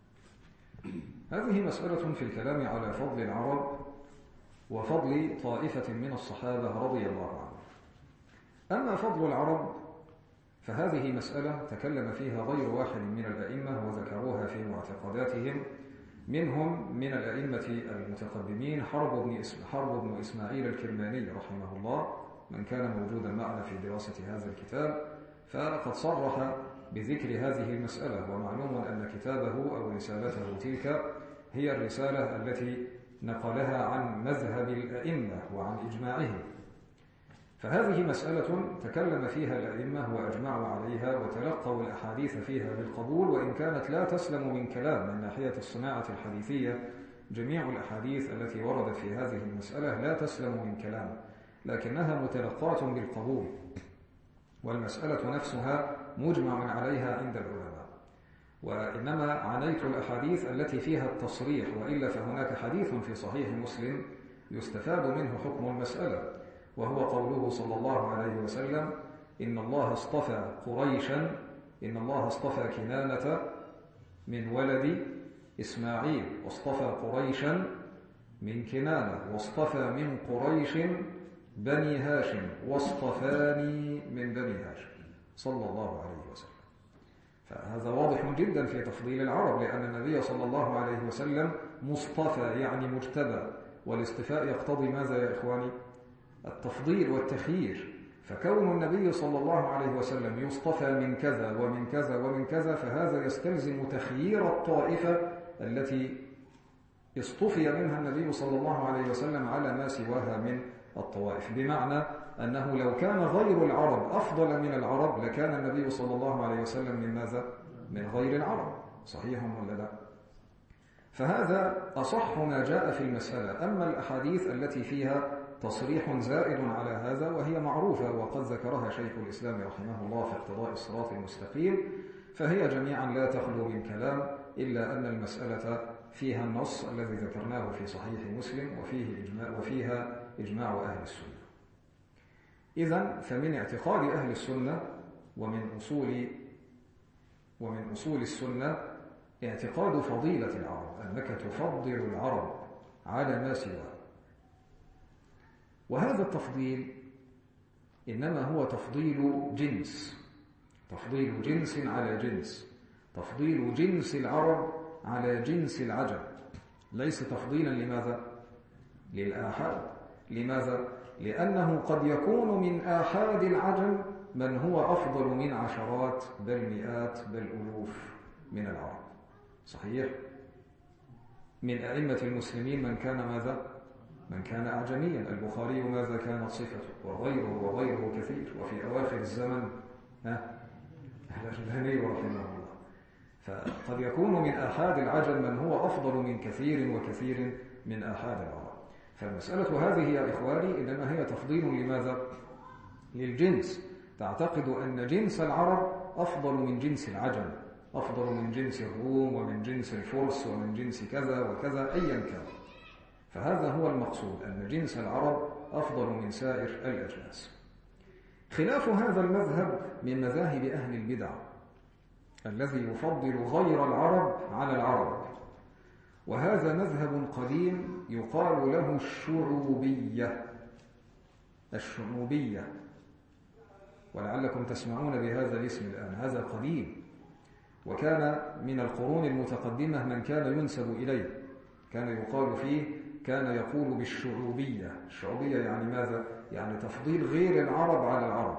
هذه مسألة في الكلام على فضل العرب وفضل طائفة من الصحابة رضي الله عنهم. أما فضل العرب فهذه مسألة تكلم فيها غير واحد من الأئمة وذكروها في معتقداتهم، منهم من الأئمة المتقدمين حرب بن, حرب بن إسماعيل الكرماني رحمه الله، من كان موجودا معنا في دراسة هذا الكتاب فقد صرح بذكر هذه المسألة. ومعلوم أن كتابه أو رسالته تلك هي الرسالة التي نقلها عن مذهب الأئمة وعن إجماعهم. فهذه مسألة تكلم فيها الأئمة وأجمعوا عليها وتلقوا الأحاديث فيها بالقبول، وإن كانت لا تسلم من كلام من ناحية الصناعة الحديثية. جميع الأحاديث التي وردت في هذه المسألة لا تسلم من كلام، لكنها متلقاة بالقبول، والمسألة نفسها مجمع عليها عند العلماء. وإنما عنيت الأحاديث التي فيها التصريح، وإلا فهناك حديث في صحيح مسلم يستفاد منه حكم المسألة، وهو قوله صلى الله عليه وسلم: إن الله اصطفى قريشا إن الله اصطفى كنانة من ولد إسماعيل، واصطفى قريشا من كنانة، واصطفى من قريش بني هاشم، واصطفاني من بني هاشم، صلى الله عليه وسلم. فهذا واضح جدا في تفضيل العرب، لأن النبي صلى الله عليه وسلم مصطفى يعني مجتبى، والاصطفاء يقتضي ماذا يا إخواني؟ التفضيل والتخيير. فكون النبي صلى الله عليه وسلم يصطفى من كذا ومن كذا ومن كذا، فهذا يستلزم تخيير الطائفة التي اصطفي منها النبي صلى الله عليه وسلم على ما سواها من الطوائف، بمعنى أنه لو كان غير العرب أفضل من العرب لكان النبي صلى الله عليه وسلم من ماذا؟ من غير العرب. صحيح ولا لا؟ فهذا أصح ما جاء في المسألة. أما الأحاديث التي فيها تصريح زائد على هذا وهي معروفة وقد ذكرها شيخ الإسلام رحمه الله في اقتضاء الصراط المستقيم، فهي جميعا لا تخلو من كلام، إلا أن المسألة فيها النص الذي ذكرناه في صحيح مسلم وفيه إجماع وفيها إجماع أهل السنة. إذن فمن اعتقاد أهل السنة ومن أصول ومن أصول السنة اعتقاد فضيلة العرب، أنك تفضل العرب على ما سواه. وهذا التفضيل إنما هو تفضيل جنس، تفضيل جنس على جنس، تفضيل جنس العرب على جنس العجم، ليس تفضيلا لماذا؟ للآحاد. لماذا؟ لأنه قد يكون من آحاد العجم من هو أفضل من عشرات بل مئات بل ألوف من العرب. صحيح؟ من أئمة المسلمين من كان ماذا؟ من كان أعجميا. البخاري ماذا كانت صفته؟ وغيره وغيره كثير. وفي أواخر الزمن ها الهني رحمه الله. فقد يكون من آحاد العجم من هو أفضل من كثير وكثير من آحاد العرب. فالمسألة هذه يا إخواني إنما هي تفضيل لماذا؟ للجنس. تعتقد أن جنس العرب أفضل من جنس العجم، أفضل من جنس الروم ومن جنس الفرس ومن جنس كذا وكذا أيا كان. فهذا هو المقصود، أن جنس العرب أفضل من سائر الأجناس. خلاف هذا المذهب من مذاهب أهل البدع الذي يفضل غير العرب على العرب، وهذا مذهب قديم يقال له الشعوبية. الشعوبية، ولعلكم تسمعون بهذا الاسم الآن. هذا قديم، وكان من القرون المتقدمة من كان ينسب إليه، كان يقال فيه، كان يقول بالشعوبية. الشعوبية يعني ماذا؟ يعني تفضيل غير العرب على العرب.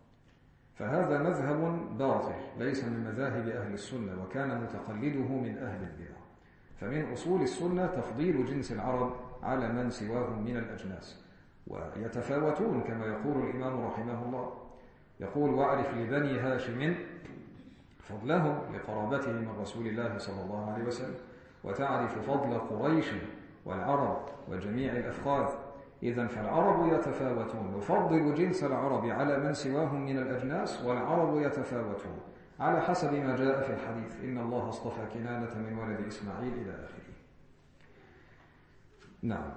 فهذا مذهب باطل ليس من مذاهب أهل السنة، وكان متقلده من أهل البدع. فمن أصول السنة تفضيل جنس العرب على من سواهم من الأجناس، ويتفاوتون كما يقول الإمام رحمه الله، يقول: واعرف لبني هاشم فضلهم لقرابتهم من رسول الله صلى الله عليه وسلم، وتعرف فضل قريش والعرب وجميع الأفخاذ. إذن فالعرب يتفاوتون، نفضل جنس العرب على من سواهم من الأجناس، والعرب يتفاوتون على حسب ما جاء في الحديث: إن الله اصطفى كنانة من ولد إسماعيل إلى آخره. نعم.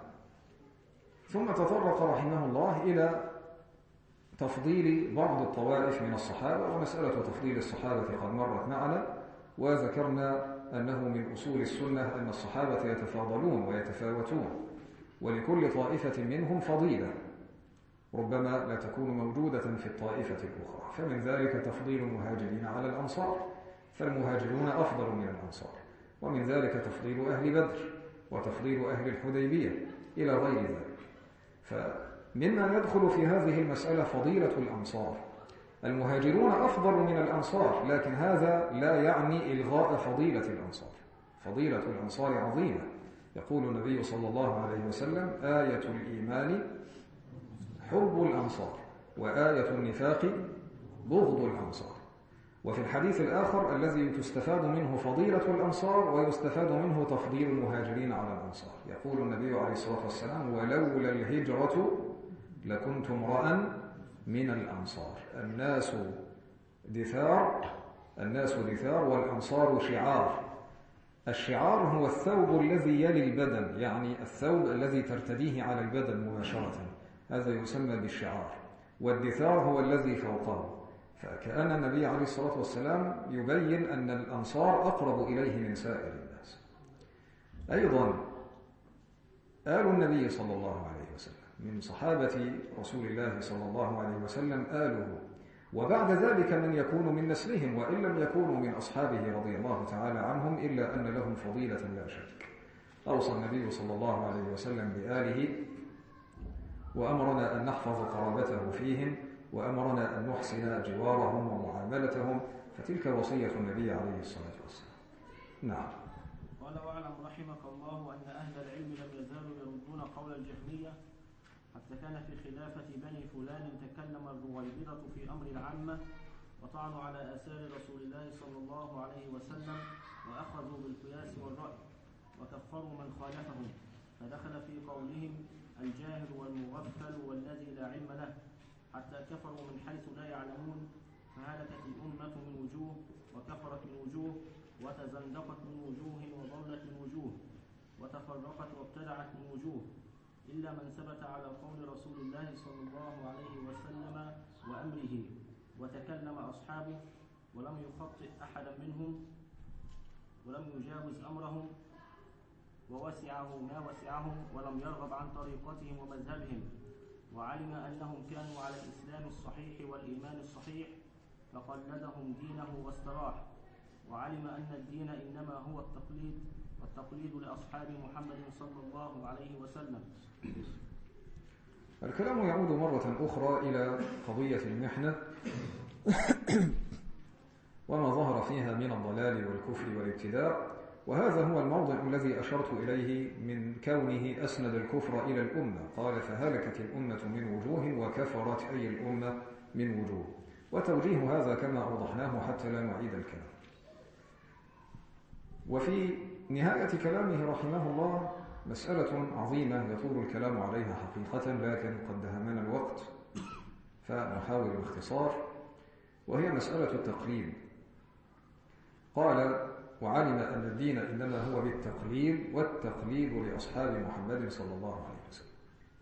ثم تطرق رحمه الله إلى تفضيل بعض الطوائف من الصحابة، ومسألة تفضيل الصحابة قد مرت معنا، وذكرنا أنه من أصول السنة أن الصحابة يتفاضلون ويتفاوتون، ولكل طائفة منهم فضيلة ربما لا تكون موجودة في الطائفة الأخرى. فمن ذلك تفضيل المهاجرين على الأنصار، فالمهاجرون أفضل من الأنصار، ومن ذلك تفضيل أهل بدر وتفضيل أهل الحديبية إلى غير ذلك. فمما يدخل في هذه المسألة فضيلة الأنصار. المهاجرون أفضل من الأنصار، لكن هذا لا يعني إلغاء فضيلة الأنصار. فضيلة الأنصار عظيمة. يقول النبي صلى الله عليه وسلم: آية الإيمان حب الأنصار، وآية النفاق بغض الأنصار. وفي الحديث الآخر الذي تستفاد منه فضيلة الأنصار ويستفاد منه تفضيل المهاجرين على الأنصار، يقول النبي عليه الصلاة والسلام: ولولا الهجرة لكنت امرأ من الأنصار. الناس دثار الناس دثار والأنصار شعار. الشعار هو الثوب الذي يلي البدن، يعني الثوب الذي ترتديه على البدن مباشرة، هذا يسمى بالشعار. والدثار هو الذي فوقه. فكأن النبي عليه الصلاة والسلام يبين أن الأنصار أقرب إليه من سائر الناس. أيضا آل النبي صلى الله عليه وسلم من صحابة رسول الله صلى الله عليه وسلم آله، وبعد ذلك من يكون من نسلهم، وإن لم يكونوا من أصحابه رضي الله تعالى عنهم، إلا أن لهم فضيلة لا شك. أوصى النبي صلى الله عليه وسلم بآله، وأمرنا أن نحفظ قرابته فيهم، وأمرنا أن نحسن جوارهم ومعاملتهم، فتلك وصية النبي عليه الصلاة والسلام. نعم. قال: واعلم رحمك الله أن أهل العلم لم يزالوا يردون قول الجهمية، حتى كان في خلافة بني فلان تكلم الرويبضة في أمر العامة، وطعنوا على آثار رسول الله صلى الله عليه وسلم، وأخذوا بالقياس والرأي، وكفروا من خالفهم، فدخل في قولهم الجاهل والمغفل والذي لا علم له، حتى كفروا من حيث لا يعلمون، فهلكت الأمة من وجوه، وكفرت من وجوه، وتزندقت من وجوه، وضلت من وجوه، وتفرقت وابتدعت من وجوه، إلا من ثبت على قول رسول الله صلى الله عليه وسلم وأمره، وتكلم أصحابه، ولم يخطئ أحدا منهم، ولم يجاوز أمرهم، ووسعه ما وسعهم، ولم يرغب عن طريقتهم ومذهبهم، وعلم أنهم كانوا على الإسلام الصحيح والإيمان الصحيح، فقلدهم دينه واستراح، وعلم أن الدين إنما هو التقليد، والتقليد لأصحاب محمد صلى الله عليه وسلم. الكلام يعود مرة أخرى إلى قضية المحنة وما ظهر فيها من الضلال والكفر والابتداع، وهذا هو الموضع الذي أشرت إليه من كونه أسند الكفر إلى الأمة. قال: فهلكت الأمة من وجوه، وكفرت أي الأمة من وجوه. وتوجيه هذا كما أوضحناه حتى لا نعيد الكلام. وفي نهاية كلامه رحمه الله مسألة عظيمة يطول الكلام عليها حقيقة، لكن قد دهمنا الوقت فنحاول الاختصار، وهي مسألة التقليد. قال: وعلم أن الدين إنما هو بالتقليد، والتقليد لأصحاب محمد صلى الله عليه وسلم.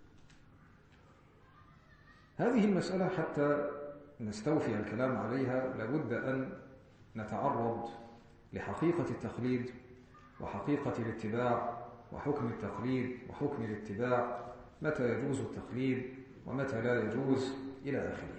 هذه المسألة حتى نستوفي الكلام عليها لابد أن نتعرض لحقيقة التقليد وحقيقة الاتباع وحكم التقليد وحكم الاتباع، متى يجوز التقليد ومتى لا يجوز إلى آخره.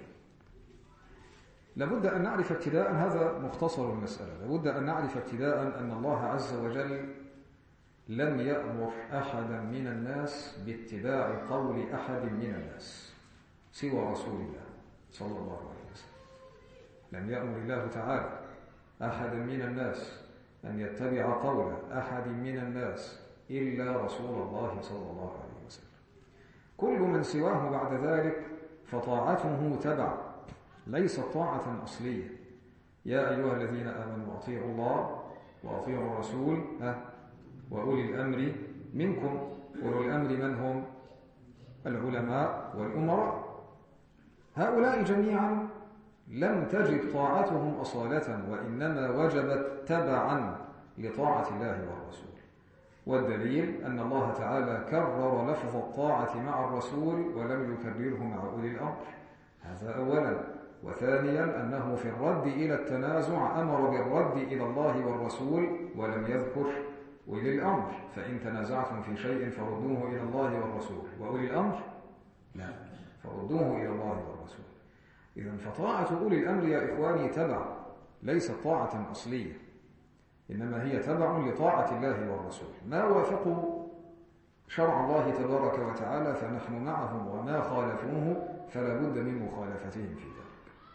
لابد أن نعرف ابتداء، هذا مختصر المسألة، لابد أن نعرف ابتداء أن الله عز وجل لم يأمر أحدا من الناس باتباع قول أحد من الناس سوى رسول الله صلى الله عليه وسلم. لم يأمر الله تعالى أحدا من الناس أن يتبع قول أحد من الناس إلا رسول الله صلى الله عليه وسلم. كل من سواه بعد ذلك فطاعته تبع، ليست طاعة أصلية. يا أيها الذين آمنوا أطيعوا الله وأطيعوا الرسول وأولي الأمر منكم. أولي الأمر من هم؟ العلماء والأمراء. هؤلاء جميعا لم تجب طاعتهم أصالة، وإنما وجبت تبعا لطاعة الله والرسول. والدليل أن الله تعالى كرر لفظ الطاعة مع الرسول ولم يكرره مع أولي الأمر، هذا أولا. وثانيا أنه في الرد إلى التنازع أمر بالرد إلى الله والرسول ولم يذكر أولي الأمر، فإن تنازعتم في شيء فردوه إلى الله والرسول، وأولي الأمر لا، فردوه إلى الله والرسول. إذن فطاعة أولي الأمر يا إخواني تبع، ليست طاعة أصلية، إنما هي تبع لطاعة الله والرسول. ما وافقوا شرع الله تبارك وتعالى فنحن معهم، وما خالفوه فلا بد من مخالفتهم في ذلك.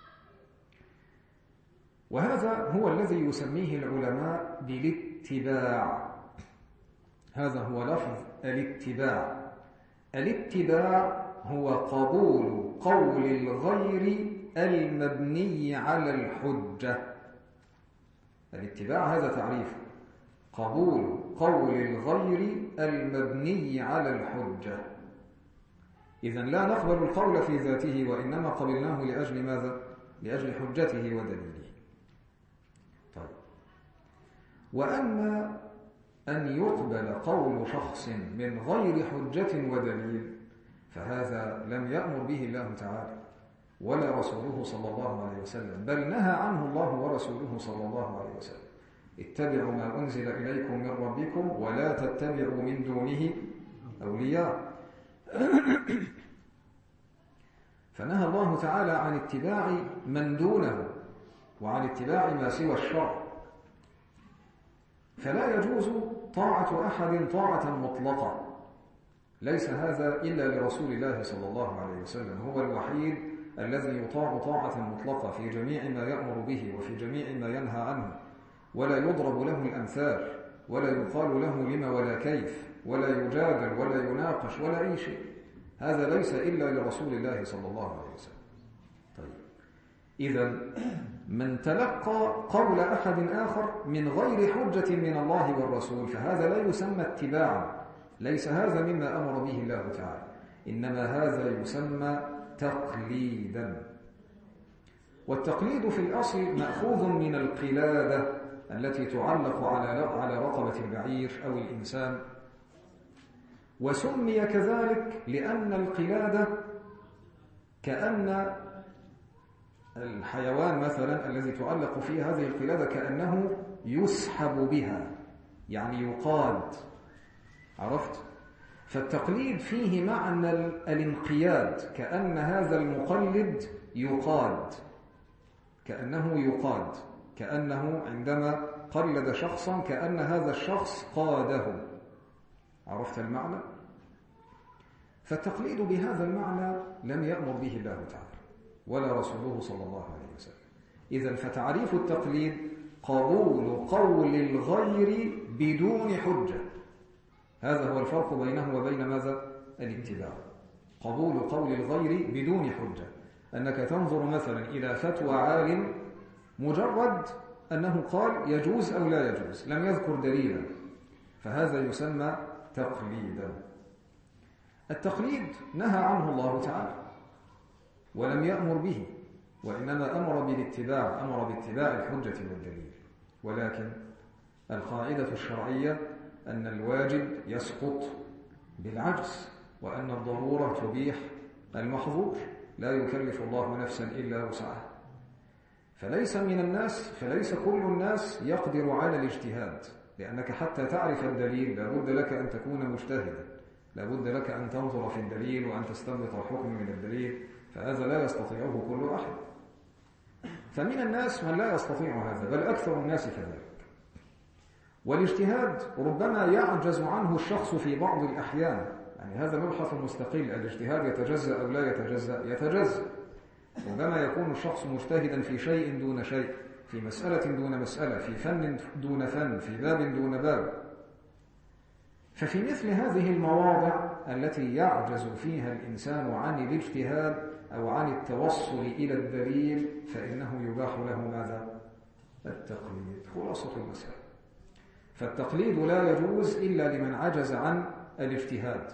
وهذا هو الذي يسميه العلماء بالاتباع، هذا هو لفظ الاتباع. الاتباع هو قبول قول الغير المبني على الحجة. الاتباع هذا تعريفه، قبول قول الغير المبني على الحجة. إذن لا نقبل القول في ذاته، وإنما قبلناه لأجل ماذا؟ لأجل حجته ودليله. طيب، وأما أن يقبل قول شخص من غير حجة ودليل فهذا لم يأمر به الله تعالى ولا رسوله صلى الله عليه وسلم، بل نهى عنه الله ورسوله صلى الله عليه وسلم. اتبعوا ما أنزل إليكم من ربكم ولا تتبعوا من دونه أولياء. فنهى الله تعالى عن اتباع من دونه وعن اتباع ما سوى الشرع، فلا يجوز طاعة أحد طاعة مطلقة، ليس هذا إلا لرسول الله صلى الله عليه وسلم، هو الوحيد الذي يطاع طاعة مطلقة في جميع ما يأمر به وفي جميع ما ينهى عنه، ولا يضرب له الأمثال ولا يقال له لما ولا كيف ولا يجادل ولا يناقش ولا أي شيء، هذا ليس إلا لرسول الله صلى الله عليه وسلم. طيب، إذن من تلقى قول أحد آخر من غير حجة من الله والرسول فهذا لا يسمى اتباعا، ليس هذا مما أمر به الله تعالى، إنما هذا يسمى تقليدا. والتقليد في الأصل مأخوذ من القلادة التي تعلق على على رقبة البعير أو الإنسان، وسمي كذلك لأن القلادة كأن الحيوان مثلا الذي تعلق فيه هذه القلادة كأنه يسحب بها، يعني يقاد، عرفت؟ فالتقليد فيه معنى الانقياد، كأن هذا المقلد يقاد، كأنه يقاد، كأنه عندما قلد شخصا كأن هذا الشخص قاده، عرفت المعنى؟ فالتقليد بهذا المعنى لم يأمر به الله تعالى ولا رسوله صلى الله عليه وسلم. إذن فتعريف التقليد قبول قول الغير بدون حجة، هذا هو الفرق بينه وبين ماذا؟ الاتباع. قبول قول الغير بدون حجة، أنك تنظر مثلا إلى فتوى عالم مجرد أنه قال يجوز أو لا يجوز، لم يذكر دليلا، فهذا يسمى تقليدا. التقليد نهى عنه الله تعالى ولم يأمر به، وإنما أمر بالاتباع، أمر باتباع الحجة والدليل. ولكن القاعدة الشرعية أن الواجب يسقط بالعجز، وأن الضرورة تبيح المحظور، لا يكلف الله نفسا إلا وسعها. فليس من الناس فليس كل الناس يقدر على الاجتهاد، لأنك حتى تعرف الدليل لابد لك أن تكون مجتهدا، لابد لك أن تنظر في الدليل وأن تستنبط الحكم من الدليل، فهذا لا يستطيعه كل أحد. فمن الناس من لا يستطيع هذا، بل أكثر الناس كذلك. والاجتهاد ربما يعجز عنه الشخص في بعض الأحيان، يعني هذا مبحث مستقل، الاجتهاد يتجزأ أو لا يتجزأ؟ يتجزأ. ربما يكون الشخص مجتهدا في شيء دون شيء، في مسألة دون مسألة، في فن دون فن، في باب دون باب. ففي مثل هذه المواضع التي يعجز فيها الإنسان عن الاجتهاد أو عن التوصل إلى الدليل فإنه يباح له ماذا؟ التقليد. خلاصة المسألة، فالتقليد لا يجوز إلا لمن عجز عن الاجتهاد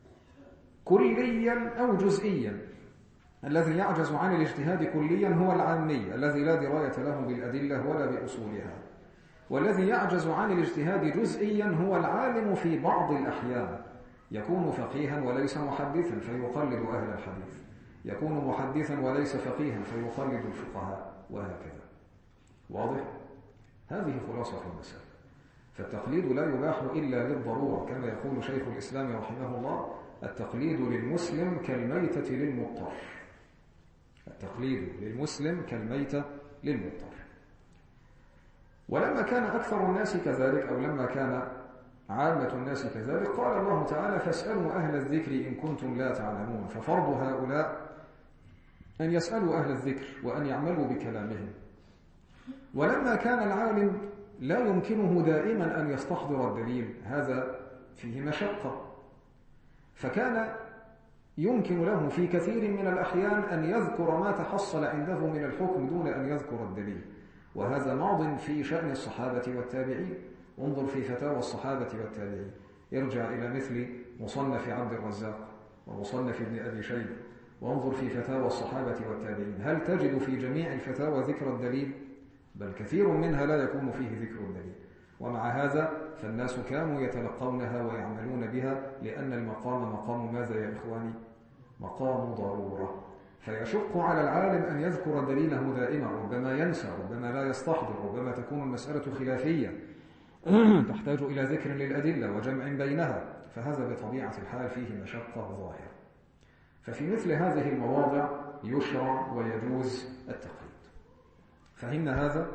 كليا أو جزئيا. الذي يعجز عن الاجتهاد كليا هو العامي الذي لا دراية له بالأدلة ولا بأصولها، والذي يعجز عن الاجتهاد جزئيا هو العالم في بعض الأحيان، يكون فقيها وليس محدثا فيقلد أهل الحديث، يكون محدثا وليس فقيها فيقلد الفقهاء، وهكذا. واضح؟ هذه خلاصة المسألة. فالتقليد لا يباح إلا للضرورة، كما يقول شيخ الإسلام رحمه الله: التقليد للمسلم كالميتة للمضطر. التقليد للمسلم كالميتة للمضطر. ولما كان أكثر الناس كذلك، أو لما كان عامة الناس كذلك، قال الله تعالى: فاسألوا أهل الذكر إن كنتم لا تعلمون. ففرض هؤلاء أن يسألوا أهل الذكر وأن يعملوا بكلامهم. ولما كان العالم لا يمكنه دائما أن يستحضر الدليل، هذا فيه مشقة، فكان يمكن له في كثير من الأحيان أن يذكر ما تحصل عنده من الحكم دون أن يذكر الدليل، وهذا ماض في شأن الصحابة والتابعين. انظر في فتاوى الصحابة والتابعين، ارجع إلى مثل مصنف عبد الرزاق ومصنف ابن أبي شيبة، وانظر في فتاوى الصحابة والتابعين، هل تجد في جميع الفتاوى ذكر الدليل؟ بل كثير منها لا يكون فيه ذكر الدليل. ومع هذا فالناس كانوا يتلقونها ويعملون بها، لأن المقام مقام ماذا يا إخواني؟ مقام ضرورة. فيشق على العالم أن يذكر دليله دائما، ربما ينسى، ربما لا يستحضر، ربما تكون المسألة خلافية تحتاج إلى ذكر للأدلة وجمع بينها، فهذا بطبيعة الحال فيه مشقة ظاهرة. ففي مثل هذه المواضع يشرع ويجوز التقليد. فهمنا هذا؟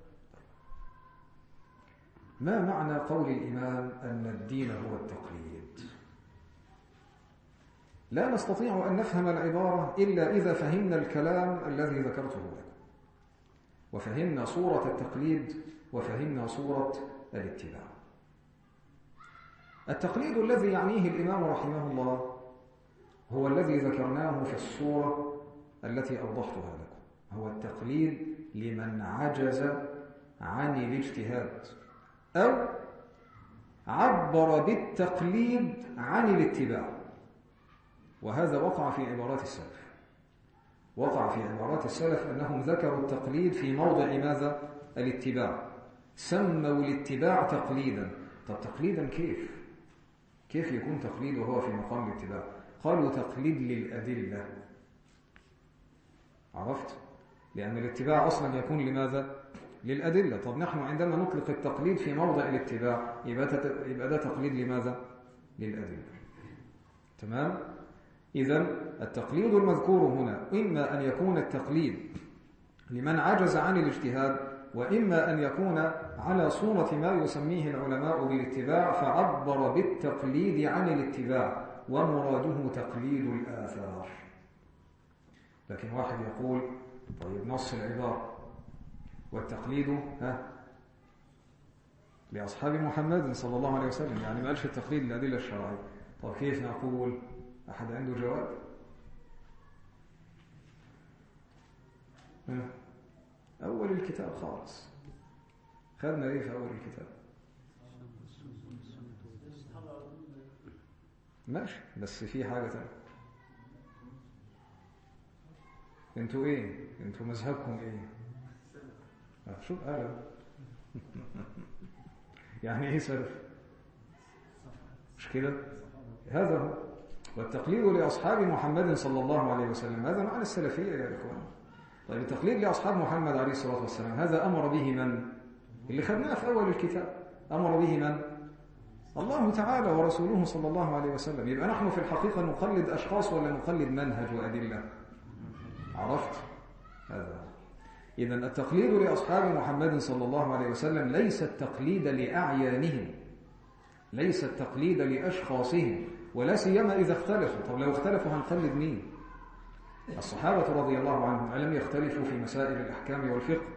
ما معنى قول الإمام أن الدين هو التقليد؟ لا نستطيع أن نفهم العبارة إلا إذا فهمنا الكلام الذي ذكرته لكم، وفهمنا صورة التقليد وفهمنا صورة الاتباع. التقليد الذي يعنيه الإمام رحمه الله هو الذي ذكرناه في الصورة التي أوضحتها لكم، هو التقليد لمن عجز عن الاجتهاد أو عبر بالتقليد عن الاتباع. وهذا وقع في عبارات السلف، وقع في عبارات السلف أنهم ذكروا التقليد في موضع ماذا؟ الاتباع، سموا الاتباع تقليدا. طب تقليدا كيف؟ كيف يكون تقليد وهو في مقام الاتباع؟ قالوا تقليد للأدلة. عرفت؟ لأن الاتباع أصلا يكون لماذا؟ للأدلة. طب نحن عندما نطلق التقليد في موضع الاتباع يبقى ده تقليد لماذا؟ للأدلة. تمام؟ إذن التقليد المذكور هنا إما أن يكون التقليد لمن عجز عن الاجتهاد، وإما أن يكون على صورة ما يسميه العلماء بالاتباع، فعبر بالتقليد عن الاتباع ومراده تقليد الآثار. لكن واحد يقول: طيب نص العبارة والتقليد ها لأصحاب محمد صلى الله عليه وسلم، يعني ما قالش التقليد للأدلة الشرعية. طب كيف نقول؟ أحد عنده جواب؟ ها؟ أول الكتاب خالص خدنا إيه في أول الكتاب؟ ماشي، بس في حاجة تانية. انتوا ايه؟ انتوا مذهبكم ايه؟ شو قال؟ يعني ايه سلف؟ مش كده؟ هذا هو. والتقليد لأصحاب محمد صلى الله عليه وسلم، هذا معنى السلفية يا إخوان. طيب التقليد لأصحاب محمد عليه الصلاة والسلام هذا أمر به من؟ اللي خدناه في أول الكتاب. أمر به من؟ الله تعالى ورسوله صلى الله عليه وسلم. يبقى نحن في الحقيقة نقلد أشخاص ولا نقلد منهج وأدلة؟ عرفت؟ هذا. إذن التقليد لأصحاب محمد صلى الله عليه وسلم ليس التقليد لأعيانهم، ليس التقليد لأشخاصهم، ولا سيما إذا اختلفوا. طب لو اختلفوا هنقلد مين؟ الصحابة رضي الله عنهم ألم يختلفوا في مسائل الأحكام والفقه؟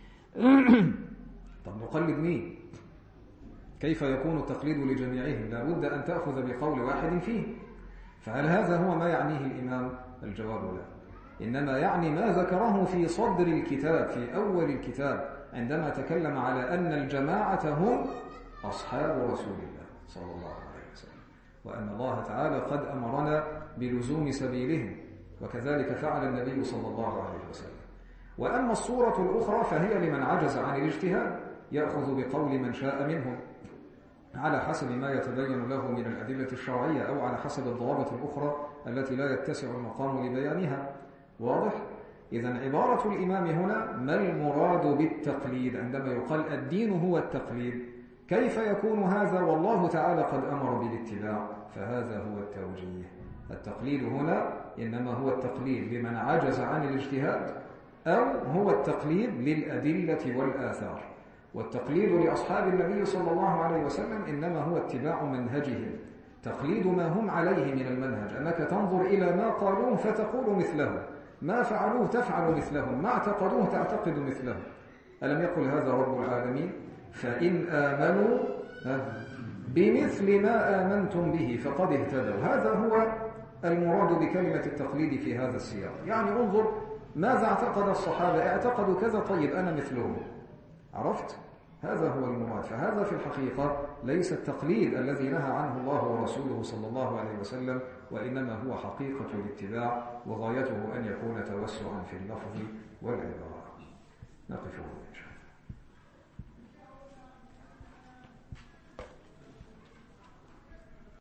طب نقلد مين؟ كيف يكون التقليد لجميعهم؟ لا بد أن تأخذ بقول واحد فيه. فهل هذا هو ما يعنيه الإمام؟ الجواب لا، إنما يعني ما ذكره في صدر الكتاب في أول الكتاب عندما تكلم على أن الجماعة هم أصحاب رسول الله صلى الله عليه وسلم، وأن الله تعالى قد أمرنا بلزوم سبيلهم، وكذلك فعل النبي صلى الله عليه وسلم. وأما الصورة الأخرى فهي لمن عجز عن الاجتهاد، يأخذ بقول من شاء منهم على حسب ما يتبين له من الأدلة الشرعية أو على حسب الضوابط الأخرى التي لا يتسع المقام لبيانها. واضح؟ إذن عبارة الإمام هنا ما المراد بالتقليد عندما يقال الدين هو التقليد؟ كيف يكون هذا والله تعالى قد أمر بالاتباع؟ فهذا هو التوجيه. التقليد هنا إنما هو التقليد لمن عجز عن الاجتهاد، أو هو التقليد للأدلة والآثار. والتقليد لأصحاب النبي صلى الله عليه وسلم إنما هو اتباع منهجهم، تقليد ما هم عليه من المنهج، أنك تنظر إلى ما قالوه فتقول مثله، ما فعلوه تفعل مثلهم، ما اعتقدوه تعتقد مثلهم. ألم يقل هذا رب العالمين؟ فإن آمنوا بمثل ما آمنتم به فقد اهتدوا. هذا هو المراد بكلمة التقليد في هذا السياق. يعني انظر ماذا اعتقد الصحابة، اعتقدوا كذا، طيب أنا مثلهم. عرفت؟ هذا هو المراد. فهذا في الحقيقة ليس التقليد الذي نهى عنه الله ورسوله صلى الله عليه وسلم، وإنما هو حقيقة الاتباع، وغايته أن يكون توسعا في اللفظ والعبارة. نقف هنا إن شاء الله.